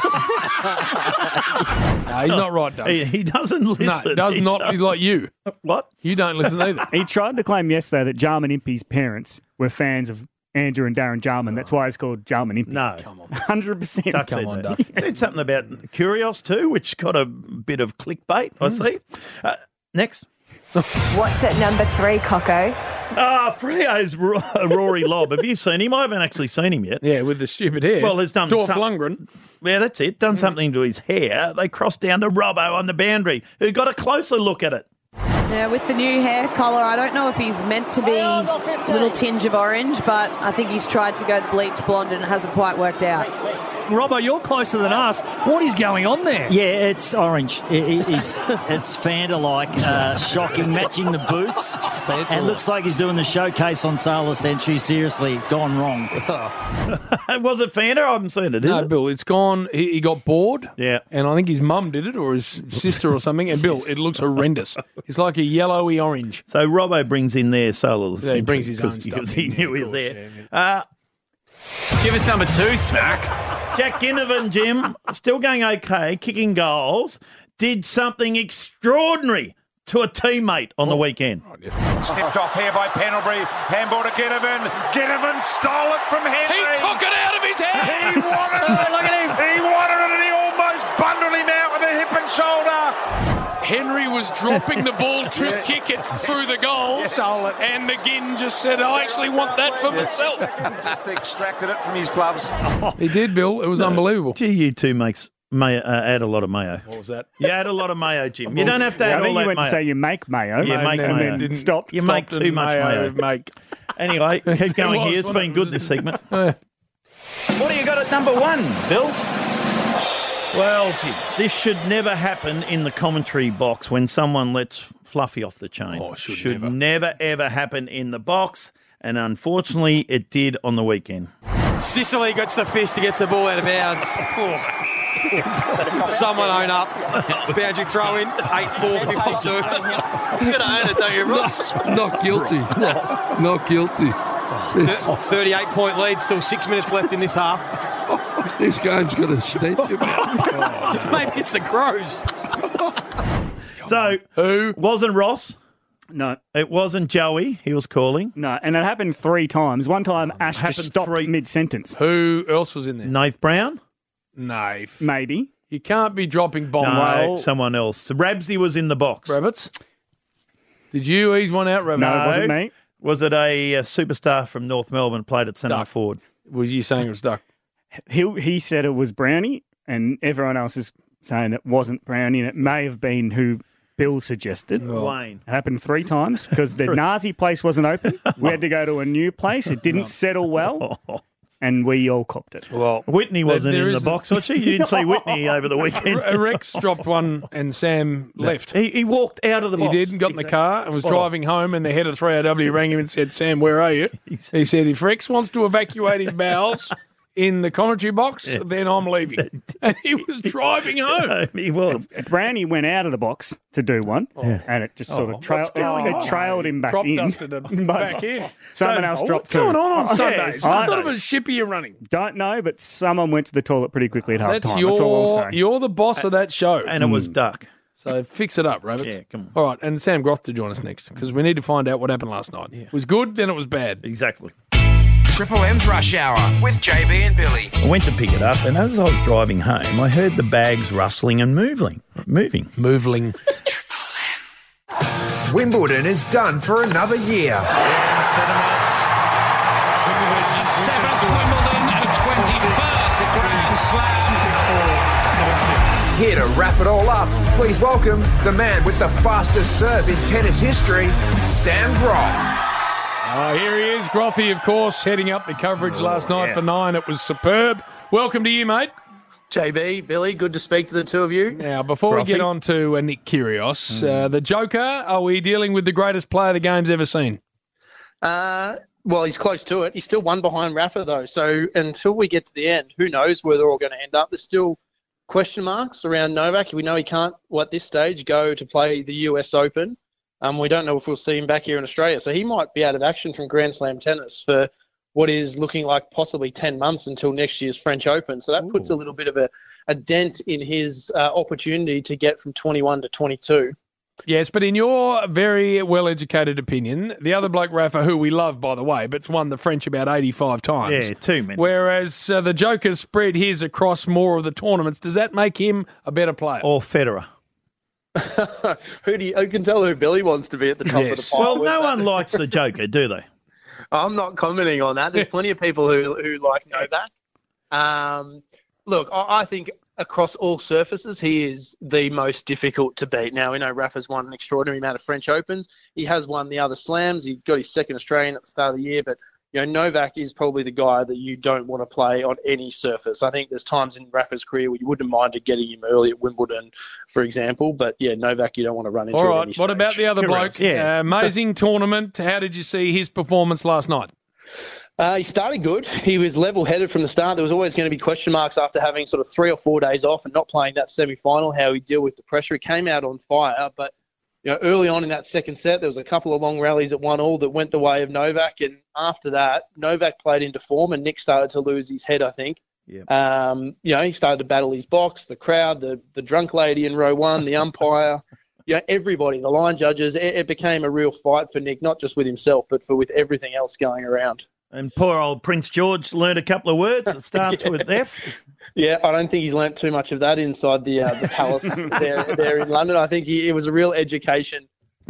No, he's not right, Doug. He doesn't listen. No, does He not. doesn't. He's like you. What? You don't listen either. He tried to claim yesterday that Jarman Impey's parents were fans of Andrew and Darren Jarman. That's why it's called Jarman Impey. No. 100%. Duck said that. He said something about Curios too, which got a bit of clickbait, I see. Next. What's at number 3, Coco? Freo's Rory Lobb. Have you seen him? I haven't actually seen him yet. Yeah, with the stupid hair. Well, there's done Dorf Lundgren. Yeah, that's it. Done something to his hair. They crossed down to Robbo on the boundary, who got a closer look at it. Yeah, with the new hair colour, I don't know if he's meant to be a little tinge of orange, but I think he's tried to go the bleach blonde and it hasn't quite worked out. Robbo, you're closer than us. What is going on there? Yeah, it's orange. It's Fanta-like, shocking, matching the boots. And looks like he's doing the showcase on Sale of the Century. Seriously, gone wrong. Was it Fanta? I haven't seen it, is No, it? Bill, it's gone. He got bored. Yeah. And I think his mum did it or his sister or something. And Bill, it looks horrendous. It's like a yellowy orange. So Robbo brings in their Sale of the Yeah, he Century brings his own because stuff he in, knew he of was course, there. Give us number 2, Smack. Jack Ginnivan, Jim, still going okay, kicking goals, did something extraordinary to a teammate on the weekend. Snipped off here by Pendlebury. Handball to Ginnivan. Ginnivan stole it from Henry. He took it out of his hand. He wanted it. Look at him. He wanted it and he almost bundled him out with a hip and shoulder. Henry was dropping the ball to kick it through the goal. And McGinn just said, I actually want that for myself. Just extracted it from his gloves. He did, Bill. It was unbelievable. Gee, you two makes mayo, add a lot of mayo. What was that? You add a lot of mayo, Jim. You don't have to I add all think that you went mayo. to say you make mayo. You make and mayo. then didn't stop. You make too much mayo. Make. Anyway, keep going here. It's been good, this segment. What do you got at number 1, Bill? Well, Jim, this should never happen in the commentary box when someone lets Fluffy off the chain. Oh, should never, ever happen in the box, and unfortunately it did on the weekend. Sicily gets the fist, he gets the ball out of bounds. Someone own up. Boundary throw in, 8-4, 52. You're going to own it, don't you, Ross? Not guilty. Not guilty. 38-point lead, still 6 minutes left in this half. This game's got a stink about it. Maybe it's the Crows. So, who? Wasn't Ross? No. It wasn't Joey he was calling. No, and it happened 3 times. One time Ash Happened just stopped mid-sentence. Who else was in there? Nath Brown? Nath. Maybe. You can't be dropping bombs. No, someone else. Rabsy was in the box. Rabbits? Did you ease one out, Rabbits? No, it wasn't me. Was it a superstar from North Melbourne played at centre forward? Were you saying it was Duck? He said it was Brownie, and everyone else is saying it wasn't Brownie, and it may have been who Bill suggested. Wayne. It happened 3 times because the Nazi place wasn't open. We had to go to a new place. It didn't settle well. And we all copped it. Well, Whitney wasn't in the box, was she? You didn't see Whitney over the weekend. Rex dropped one and Sam left. He walked out of the box. He did and got in the car and was driving home, and the head of 3AW rang him and said, Sam, where are you? He said, if Rex wants to evacuate his bowels in the commentary box, then I'm leaving. And he was driving home. He was. Brownie went out of the box to do one, and it just sort of trailed him back Prop in. dusted him back in. Someone else dropped What's going on Sundays? Yeah, What sort of a ship are you running? Don't know, but someone went to the toilet pretty quickly at half That's time. That's all I'll say. You're the boss of that show. And it was duck. So fix it up, Rabbits. Yeah, come on. All right, and Sam Groth to join us next because we need to find out what happened last night. It was good, then it was bad. Exactly. Triple M's Rush Hour with JB and Billy. I went to pick it up, and as I was driving home, I heard the bags rustling and moving. Moving. Wimbledon is done for another year. Seventh Wimbledon and 21st Grand Slam. Here to wrap it all up, please welcome the man with the fastest serve in tennis history, Sam Groth. Here he is, Grothy, of course, heading up the coverage last night for 9. It was superb. Welcome to you, mate. JB, Billy, good to speak to the two of you. Now, before we get on to Nick Kyrgios, the Joker, are we dealing with the greatest player the game's ever seen? Well, he's close to it. He's still one behind Rafa, though. So until we get to the end, who knows where they're all going to end up. There's still question marks around Novak. We know he can't, at this stage, go to play the US Open. We don't know if we'll see him back here in Australia. So he might be out of action from Grand Slam tennis for what is looking like possibly 10 months until next year's French Open. So that puts a little bit of a dent in his opportunity to get from 21 to 22. Yes, but in your very well-educated opinion, the other bloke, Rafa, who we love, by the way, but's won the French about 85 times. Yeah, too many. Whereas the Joker's spread his across more of the tournaments. Does that make him a better player? Or Federer? I can tell who Billy wants to be at the top of the pile. Well, no one likes the Joker, do they? I'm not commenting on that. There's plenty of people who like Novak. Look, I think across all surfaces, he is the most difficult to beat. Now, we know Rafa's won an extraordinary amount of French Opens. He has won the other slams. He got his second Australian at the start of the year, but Novak is probably the guy that you don't want to play on any surface. I think there's times in Rafa's career where you wouldn't mind getting him early at Wimbledon, for example. But, Novak, you don't want to run into All at right, any what stage. about the other bloke? Amazing tournament. How did you see his performance last night? He started good. He was level-headed from the start. There was always going to be question marks after having sort of 3 or 4 days off and not playing that semi-final, how he'd deal with the pressure. He came out on fire, but early on in that second set, there was a couple of long rallies at 1-1 that went the way of Novak, and after that, Novak played into form, and Nick started to lose his head, I think. Yep. He started to battle his box, the crowd, the drunk lady in row 1, the umpire, everybody, the line judges. It became a real fight for Nick, not just with himself, but with everything else going around. And poor old Prince George learned a couple of words. It starts with F. Yeah, I don't think he's learnt too much of that inside the palace there in London. I think it was a real education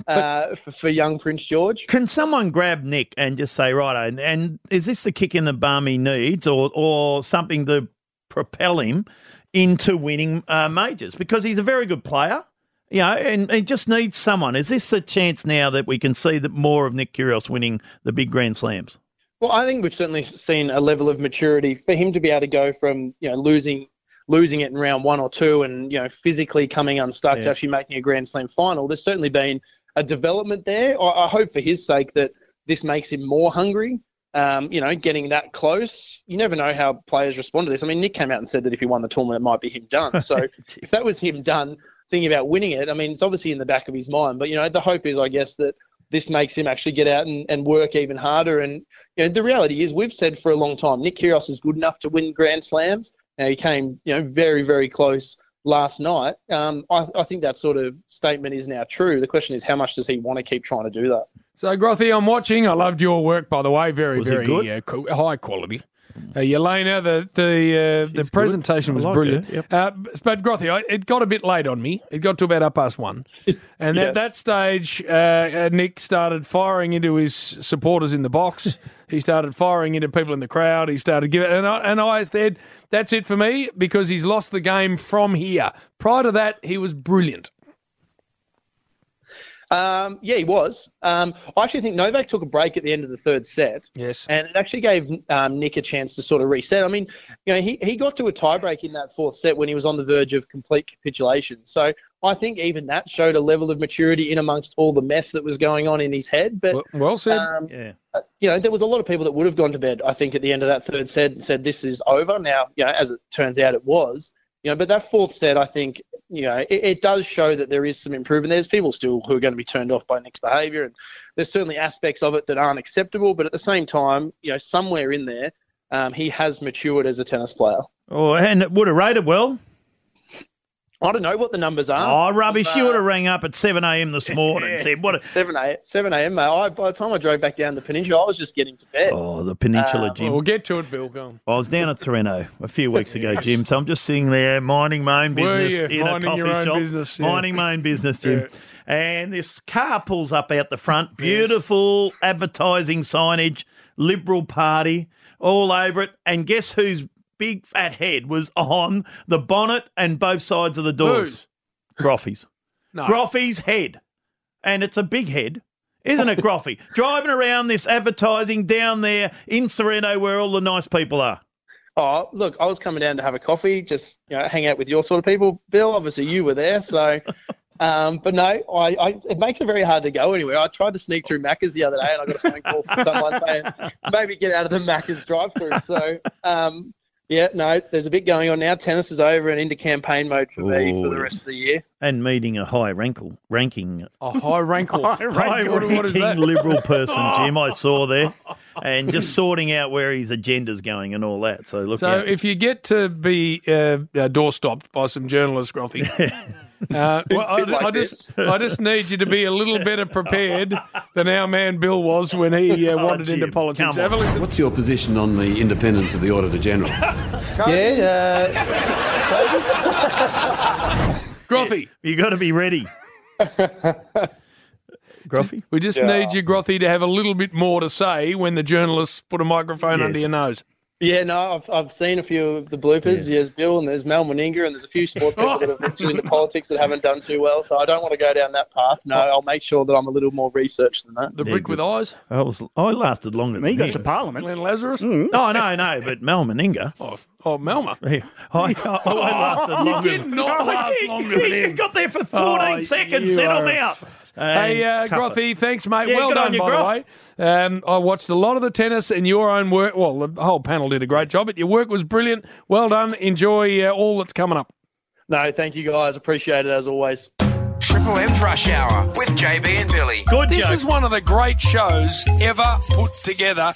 for young Prince George. Can someone grab Nick and just say, right, and is this the kick in the bum he needs or something to propel him into winning majors? Because he's a very good player, and he just needs someone. Is this a chance now that we can see that more of Nick Kyrgios winning the big Grand Slams? Well, I think we've certainly seen a level of maturity for him to be able to go from losing it in round 1 or 2 and physically coming unstuck to actually making a Grand Slam final. There's certainly been a development there. I hope for his sake that this makes him more hungry. Getting that close. You never know how players respond to this. I mean, Nick came out and said that if he won the tournament, it might be him done. So if that was him done, thinking about winning it, I mean, it's obviously in the back of his mind. But the hope is, I guess, that this makes him actually get out and work even harder. And the reality is, we've said for a long time, Nick Kyrgios is good enough to win Grand Slams. Now, he came, very, very close last night. I think that sort of statement is now true. The question is, how much does he want to keep trying to do that? So, Grothy, I'm watching. I loved your work, by the way. Very, Was very high quality. Yelena, the presentation was brilliant. But Grothy, it got a bit late on me. It got to about 1:30. And at that stage, Nick started firing into his supporters in the box. He started firing into people in the crowd. He started giving, and I said, that's it for me, because he's lost the game from here. Prior to that, he was brilliant. Yeah, he was. I actually think Novak took a break at the end of the third set. Yes. And it actually gave Nick a chance to sort of reset. I mean, he got to a tiebreak in that fourth set when he was on the verge of complete capitulation. So I think even that showed a level of maturity in amongst all the mess that was going on in his head. But well said. There was a lot of people that would have gone to bed, I think, at the end of that third set and said, this is over. Now, as it turns out, it was. But that fourth set, I think, it does show that there is some improvement. There's people still who are going to be turned off by Nick's behaviour, and there's certainly aspects of it that aren't acceptable. But at the same time, somewhere in there, he has matured as a tennis player. Oh, and it would have rated well. I don't know what the numbers are. Oh, rubbish. You would have rang up at 7 a.m. this morning and said, "What?" 7 a.m., mate. By the time I drove back down the peninsula, I was just getting to bed. Oh, the peninsula, Jim. We'll get to it, Bill. Go on. I was down at Sorrento a few weeks ago, Jim, so I'm just sitting there minding my own business in a coffee shop. Business, minding my own business, Jim. Yeah. And this car pulls up out the front, beautiful advertising signage, Liberal Party, all over it. And guess whose big fat head was on the bonnet and both sides of the doors? Groffy's. No. Groffy's head. And it's a big head, isn't it, Groffy? Driving around this advertising down there in Sorrento where all the nice people are. Oh, look, I was coming down to have a coffee, just hang out with your sort of people. Bill, obviously you were there, so... but no, it makes it very hard to go anywhere. I tried to sneak through Macca's the other day and I got a phone call from someone saying, maybe get out of the Macca's drive-through. So... there's a bit going on now. Tennis is over and into campaign mode for me for the rest of the year. And meeting a ranking. A high rankle. High-ranking Liberal person, Jim, I saw there. And just sorting out where his agenda's going and all that. So look out. If you get to be door-stopped by some journalists, Groffy... I just need you to be a little better prepared than our man Bill was when he wandered into politics. Have a listen. What's your position on the independence of the Auditor General? Groffy. You got to be ready. Groffy? We just need you, Groffy, to have a little bit more to say when the journalists put a microphone under your nose. Yeah, no, I've seen a few of the bloopers. There's Bill and there's Mel Meninga and there's a few sport people that have ventured into politics that haven't done too well. So I don't want to go down that path. No, I'll make sure that I'm a little more researched than that. The brick with eyes? I lasted longer than he got to Parliament. Glenn Lazarus? No, but Mel Meninga. Oh, Melma. I lasted longer. You did not last longer than him. You got there for 14 seconds. Settle me out. Hey, Grothy, thanks, mate. Well done, by the way. I watched a lot of the tennis and your own work. Well, the whole panel did a great job, but your work was brilliant. Well done. Enjoy all that's coming up. No, thank you, guys. Appreciate it, as always. Triple M's Rush Hour with JB and Billy. This is one of the great shows ever put together.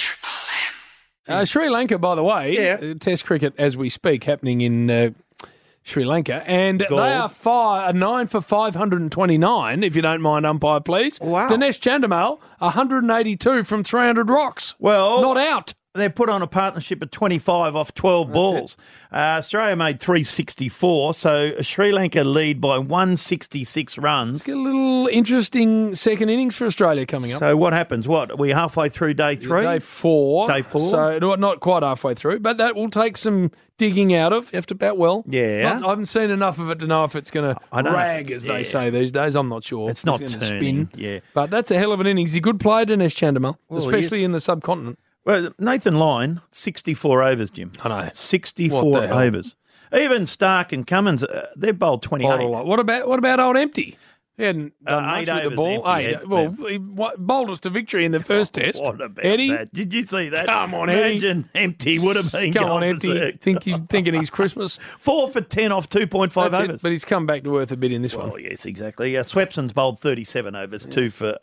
Sri Lanka, by the way, Test cricket as we speak, happening in Sri Lanka, and they are 9 for 529, if you don't mind, umpire, please. Wow. Dinesh Chandimal, 182 from 300 rocks. Well, not out. They put on a partnership of 25 off 12 balls. Australia made 364, so Sri Lanka lead by 166 runs. It's a little interesting second innings for Australia coming up. So what happens? What, are we halfway through day 3? Day 4. Day 4. So not quite halfway through, but that will take some digging out of. You have to bat well. Yeah. I haven't seen enough of it to know if it's going to rag, as they say these days. I'm not sure. It's not going to turning. spin. Yeah. But that's a hell of an innings. He's a good player, Dinesh Chandimal, especially in the subcontinent. Well, Nathan Lyon, 64 overs, Jim. I know. 64 overs. Even Stark and Cummins, they've bowled 28. What about old Empty? He hadn't done much with the ball. He bowled us to victory in the first test. What about Eddie? that? Did you see that? Come on, Eddie. Imagine Empty would have been Come on, going Empty. berserk. Thinking he's Christmas. 4 for 10 off 2.5 overs. But he's come back to earth a bit in this one. Oh, yes, exactly. Swepson's bowled 37 overs, 2 for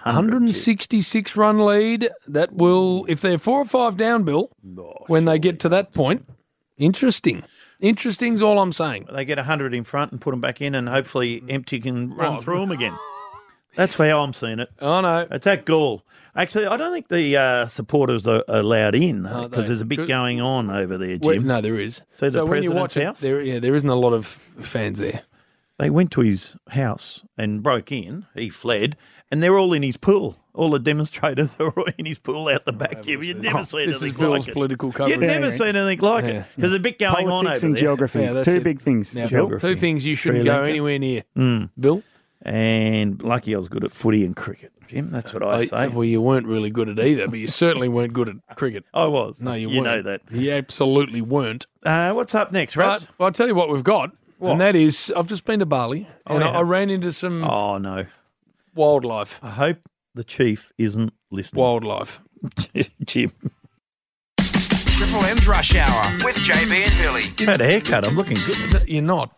166 run lead. That will, if they're 4 or 5 down, Bill, when they get to that point, interesting. Interesting's all I'm saying. They get 100 in front and put them back in, and hopefully Empty can run through them again. That's how I'm seeing it. I know. It's at Gaul. Actually, I don't think the supporters are allowed in because there's a bit going on over there, Jim. No, there is. So the when you president's watch house? there isn't a lot of fans there. They went to his house and broke in. He fled, and they're all in his pool. All the demonstrators are all in his pool out the back. You've never seen anything like it. This is Bill's political coverage. You've never seen anything like it. Because there's a bit going on over Politics and there. geography. Yeah, that's Two it. big things. Now, Geography. 2 things you shouldn't go anywhere near. Bill? And lucky I was good at footy and cricket, Jim. That's what I say. Well, you weren't really good at either, but you certainly weren't good at cricket. I was. No, you You weren't. know that. You absolutely weren't. What's up next, Raj? Well, I'll tell you what we've got, and that is I've just been to Bali, and yeah. I ran into some Oh, no. wildlife. I hope the chief isn't listening. Wildlife. Jim. Triple M's Rush Hour with JB and Billy. You had a haircut. I'm looking good. You're not.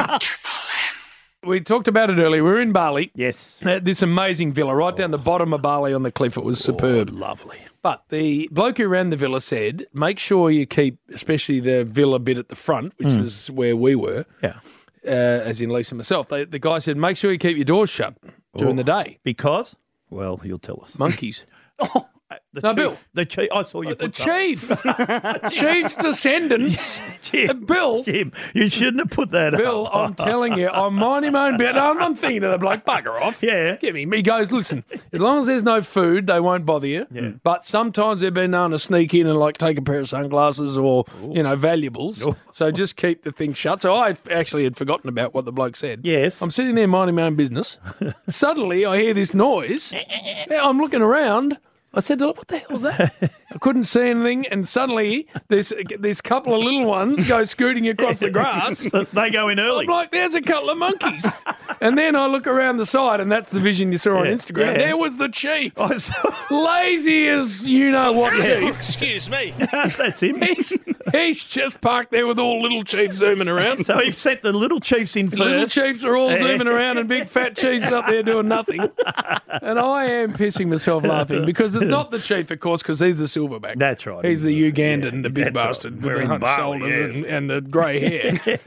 We talked about it earlier. We were in Bali. Yes. This amazing villa right down the bottom of Bali on the cliff. It was superb. Lovely. But the bloke who ran the villa said, make sure you keep, especially the villa bit at the front, which was where we were, as in Lisa and myself. The guy said, make sure you keep your doors shut during the day. Because? Well, you'll tell us. Monkeys. Bill. The chief. I saw you The put something. chief's descendants. Jim, Bill. Jim, you shouldn't have put that Bill, up. I'm telling you, I'm minding my own bit. I'm thinking to the bloke, bugger off. Yeah. Get me. He goes, listen, as long as there's no food, they won't bother you. Yeah. But sometimes they've been known to sneak in and take a pair of sunglasses or, valuables. Ooh. So just keep the thing shut. So I actually had forgotten about what the bloke said. Yes. I'm sitting there minding my own business. Suddenly I hear this noise. I'm looking around. I said, what the hell's that? I couldn't see anything, and suddenly this couple of little ones go scooting across the grass. So they go in early. I'm like, there's a couple of monkeys. And then I look around the side, and that's the vision you saw on Instagram. Yeah. There was the chief. Lazy as you-know-what chief. Excuse me. That's him. He's just parked there with all little chiefs zooming around. So he sent the little chiefs in first. Little chiefs are all zooming around, and big fat chiefs up there doing nothing. And I am pissing myself laughing because it's not the chief, of course, because he's the silverback. That's right. He's the Ugandan, the big that's bastard right. with We're the in hunched Bali, shoulders and the grey hair.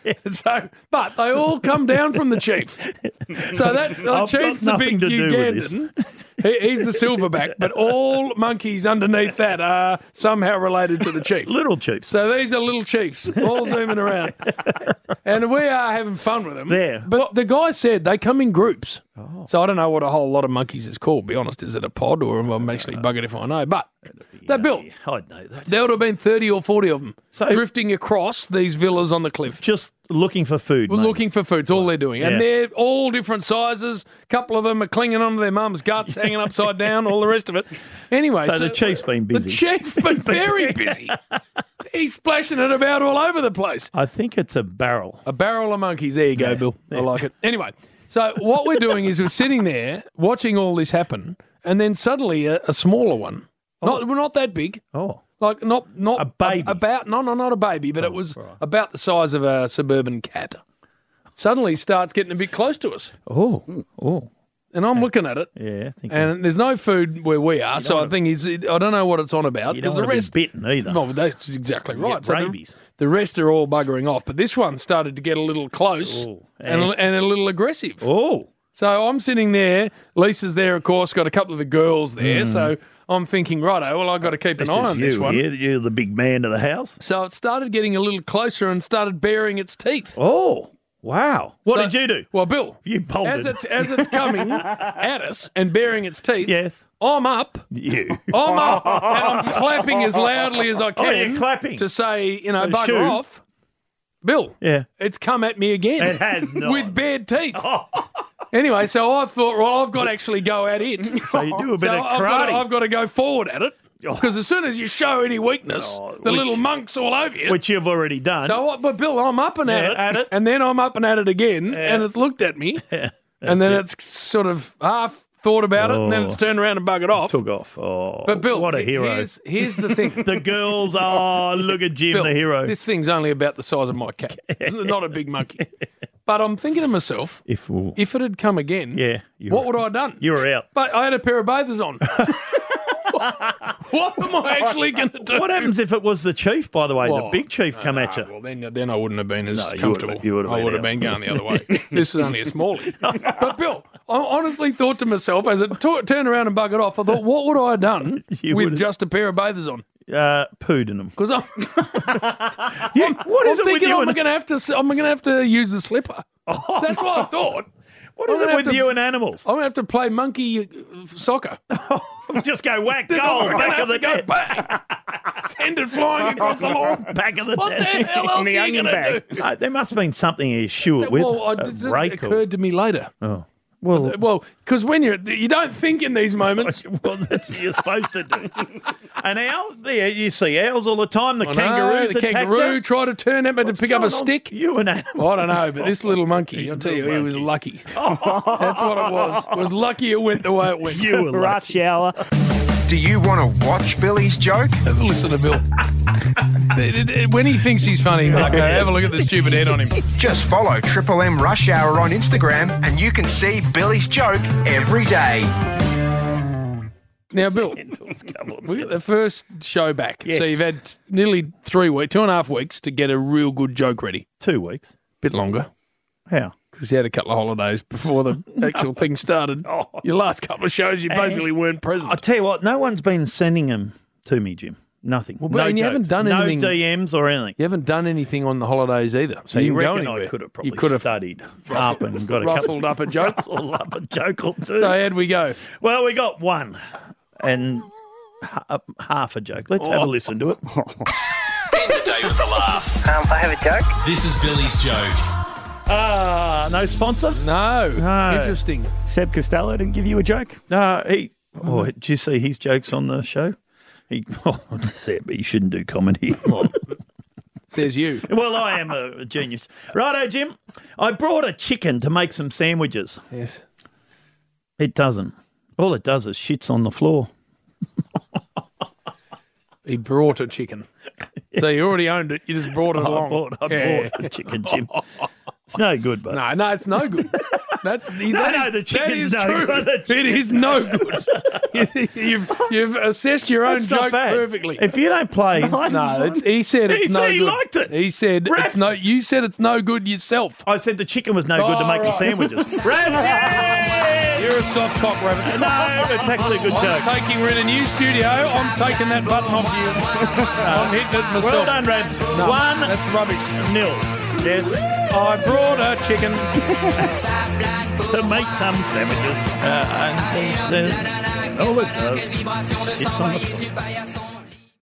But they all come down from the chief. So that's the I've chief's got the big nothing to do with Ugandan. He's the silverback, but all monkeys underneath that are somehow related to the chief. Little chiefs. So these are little chiefs, all zooming around. And we are having fun with them. There. But the guy said they come in groups. Oh. So I don't know what a whole lot of monkeys is called, to be honest. Is it a pod, or I'm actually buggered if I know? But they're built. I'd know that. There would have been 30 or 40 of them drifting across these villas on the cliff. Just looking for food. We're looking for food. It's all they're doing. And Yeah. they're all different sizes. A couple of them are clinging onto their mum's guts, hanging upside down, all the rest of it. Anyway. So the chief's been busy. The chief's been very busy. He's splashing it about all over the place. I think it's a barrel. A barrel of monkeys. There you go, Bill. I like it. Anyway, so what we're doing is we're sitting there watching all this happen, and then suddenly a smaller one, not that big. Oh. Like not a baby. Not a baby, but it was about the size of a suburban cat. Suddenly starts getting a bit close to us. Oh. And I'm looking at it. Yeah. And there's no food where we are, so I think I don't know what it's on about. You don't Because the want to rest be bitten either. No, that's exactly You right. get So rabies. the rest are all buggering off, but this one started to get a little close and a little aggressive. Oh. So I'm sitting there. Lisa's there, of course, got a couple of the girls there. So I'm thinking, righto, well, I've got to keep an eye on this one. You're the big man of the house. So it started getting a little closer and started baring its teeth. Oh, wow. What did you do? Well, Bill, You bolted. as it's coming at us and baring its teeth, Yes. I'm up. I'm up and I'm clapping as loudly as I can. Oh, you're clapping. To say, Shoo. bugger off. Bill, Yeah. it's come at me again. It has not. With bared teeth. Anyway, so I thought, well, I've got to actually go at it. So you do a bit of I've karate. got to go forward at it. Because as soon as you show any weakness, the little monk's all over you. Which you've already done. But Bill, I'm up and at it, and then I'm up and at it again, and it's looked at me, and then it's sort of half thought about it, and then it's turned around and buggered off. Took off. Oh, But Bill, what a hero. Here's the thing. The girls, look at Jim, Bill, the hero. This thing's only about the size of my cat. It's not a big monkey. But I'm thinking to myself, if it had come again, what would I have done? You were out. But I had a pair of bathers on. What am I actually going to do? What happens if it was the chief, by the way? The big chief come at you. Well, then I wouldn't have been as No, comfortable. you would have I been would have out. been going the other way. This was only a smallie. But Bill, I honestly thought to myself, as it turned around and buggered off, I thought, what would I have done with just a pair of bathers on? Pooed in them. Because I'm what is it with thinking you? I'm going to have to use the slipper. That's what I thought. What is it with you and animals? I'm going to have to play monkey soccer. Just go whack, This goal, I'm back of the gonna net. bang. Send it flying across the lawn. Back of the What net. the hell else are you going to do? There must have been something you shoe it with. Well, a it rake or- occurred to me later. Oh. Well, because when you don't think in these moments. Well, that's what you're supposed to do. An owl? Yeah, you see owls all the time. The kangaroos the kangaroo you. tried to turn at me to pick up a stick. You an animal. I don't know, but this little monkey, I'll tell you, he was lucky. That's what it was. It was lucky it went the way it went. You were Rush Hour. Do you want to watch Billy's joke? Have a listen to Bill. When he thinks he's funny, Marco, have a look at the stupid head on him. Just follow Triple M Rush Hour on Instagram and you can see Billy's joke every day. Now, Bill, we got the first show back. Yes. So you've had nearly 3 weeks, 2.5 weeks to get a real good joke ready. 2 weeks. Bit longer. How? Because you had a couple of holidays before the actual thing started. Your last couple of shows, you basically weren't present. I tell you what, no one's been sending them to me, Jim. Nothing. Well, but you haven't done anything. No DMs or anything. You haven't done anything on the holidays either. So you reckon I could have probably studied up and got rustled up a joke? Rustled up a joke or two. So how'd we go? Well, we got one and half a joke. Let's have a listen to it. End the day with a laugh. I have a joke. This is Billy's joke. No sponsor? No. Interesting. Seb Costello didn't give you a joke? Did you see his jokes on the show? Seb, he shouldn't do comedy. Says you. Well, I am a genius. Righto, Jim. I brought a chicken to make some sandwiches. Yes. It doesn't. All it does is shits on the floor. He brought a chicken. So you already owned it. You just brought it along. I bought a chicken, Jim. It's no good, but no, it's no good. The chicken's no good. It is no good. You've assessed your own joke perfectly. If you don't play, he said it's no good. He liked it. He said it's no. You said it's no good yourself. I said the chicken was no good to make the sandwiches. You're a soft cock, Rabbit. No, it's actually a good joke. We're in a new studio. I'm taking that button off you. I'm hitting it myself. Well done, Rab. No, 1 that's rubbish. 0. Yes. I brought a chicken to make some sandwiches. And all it does, it's on the floor.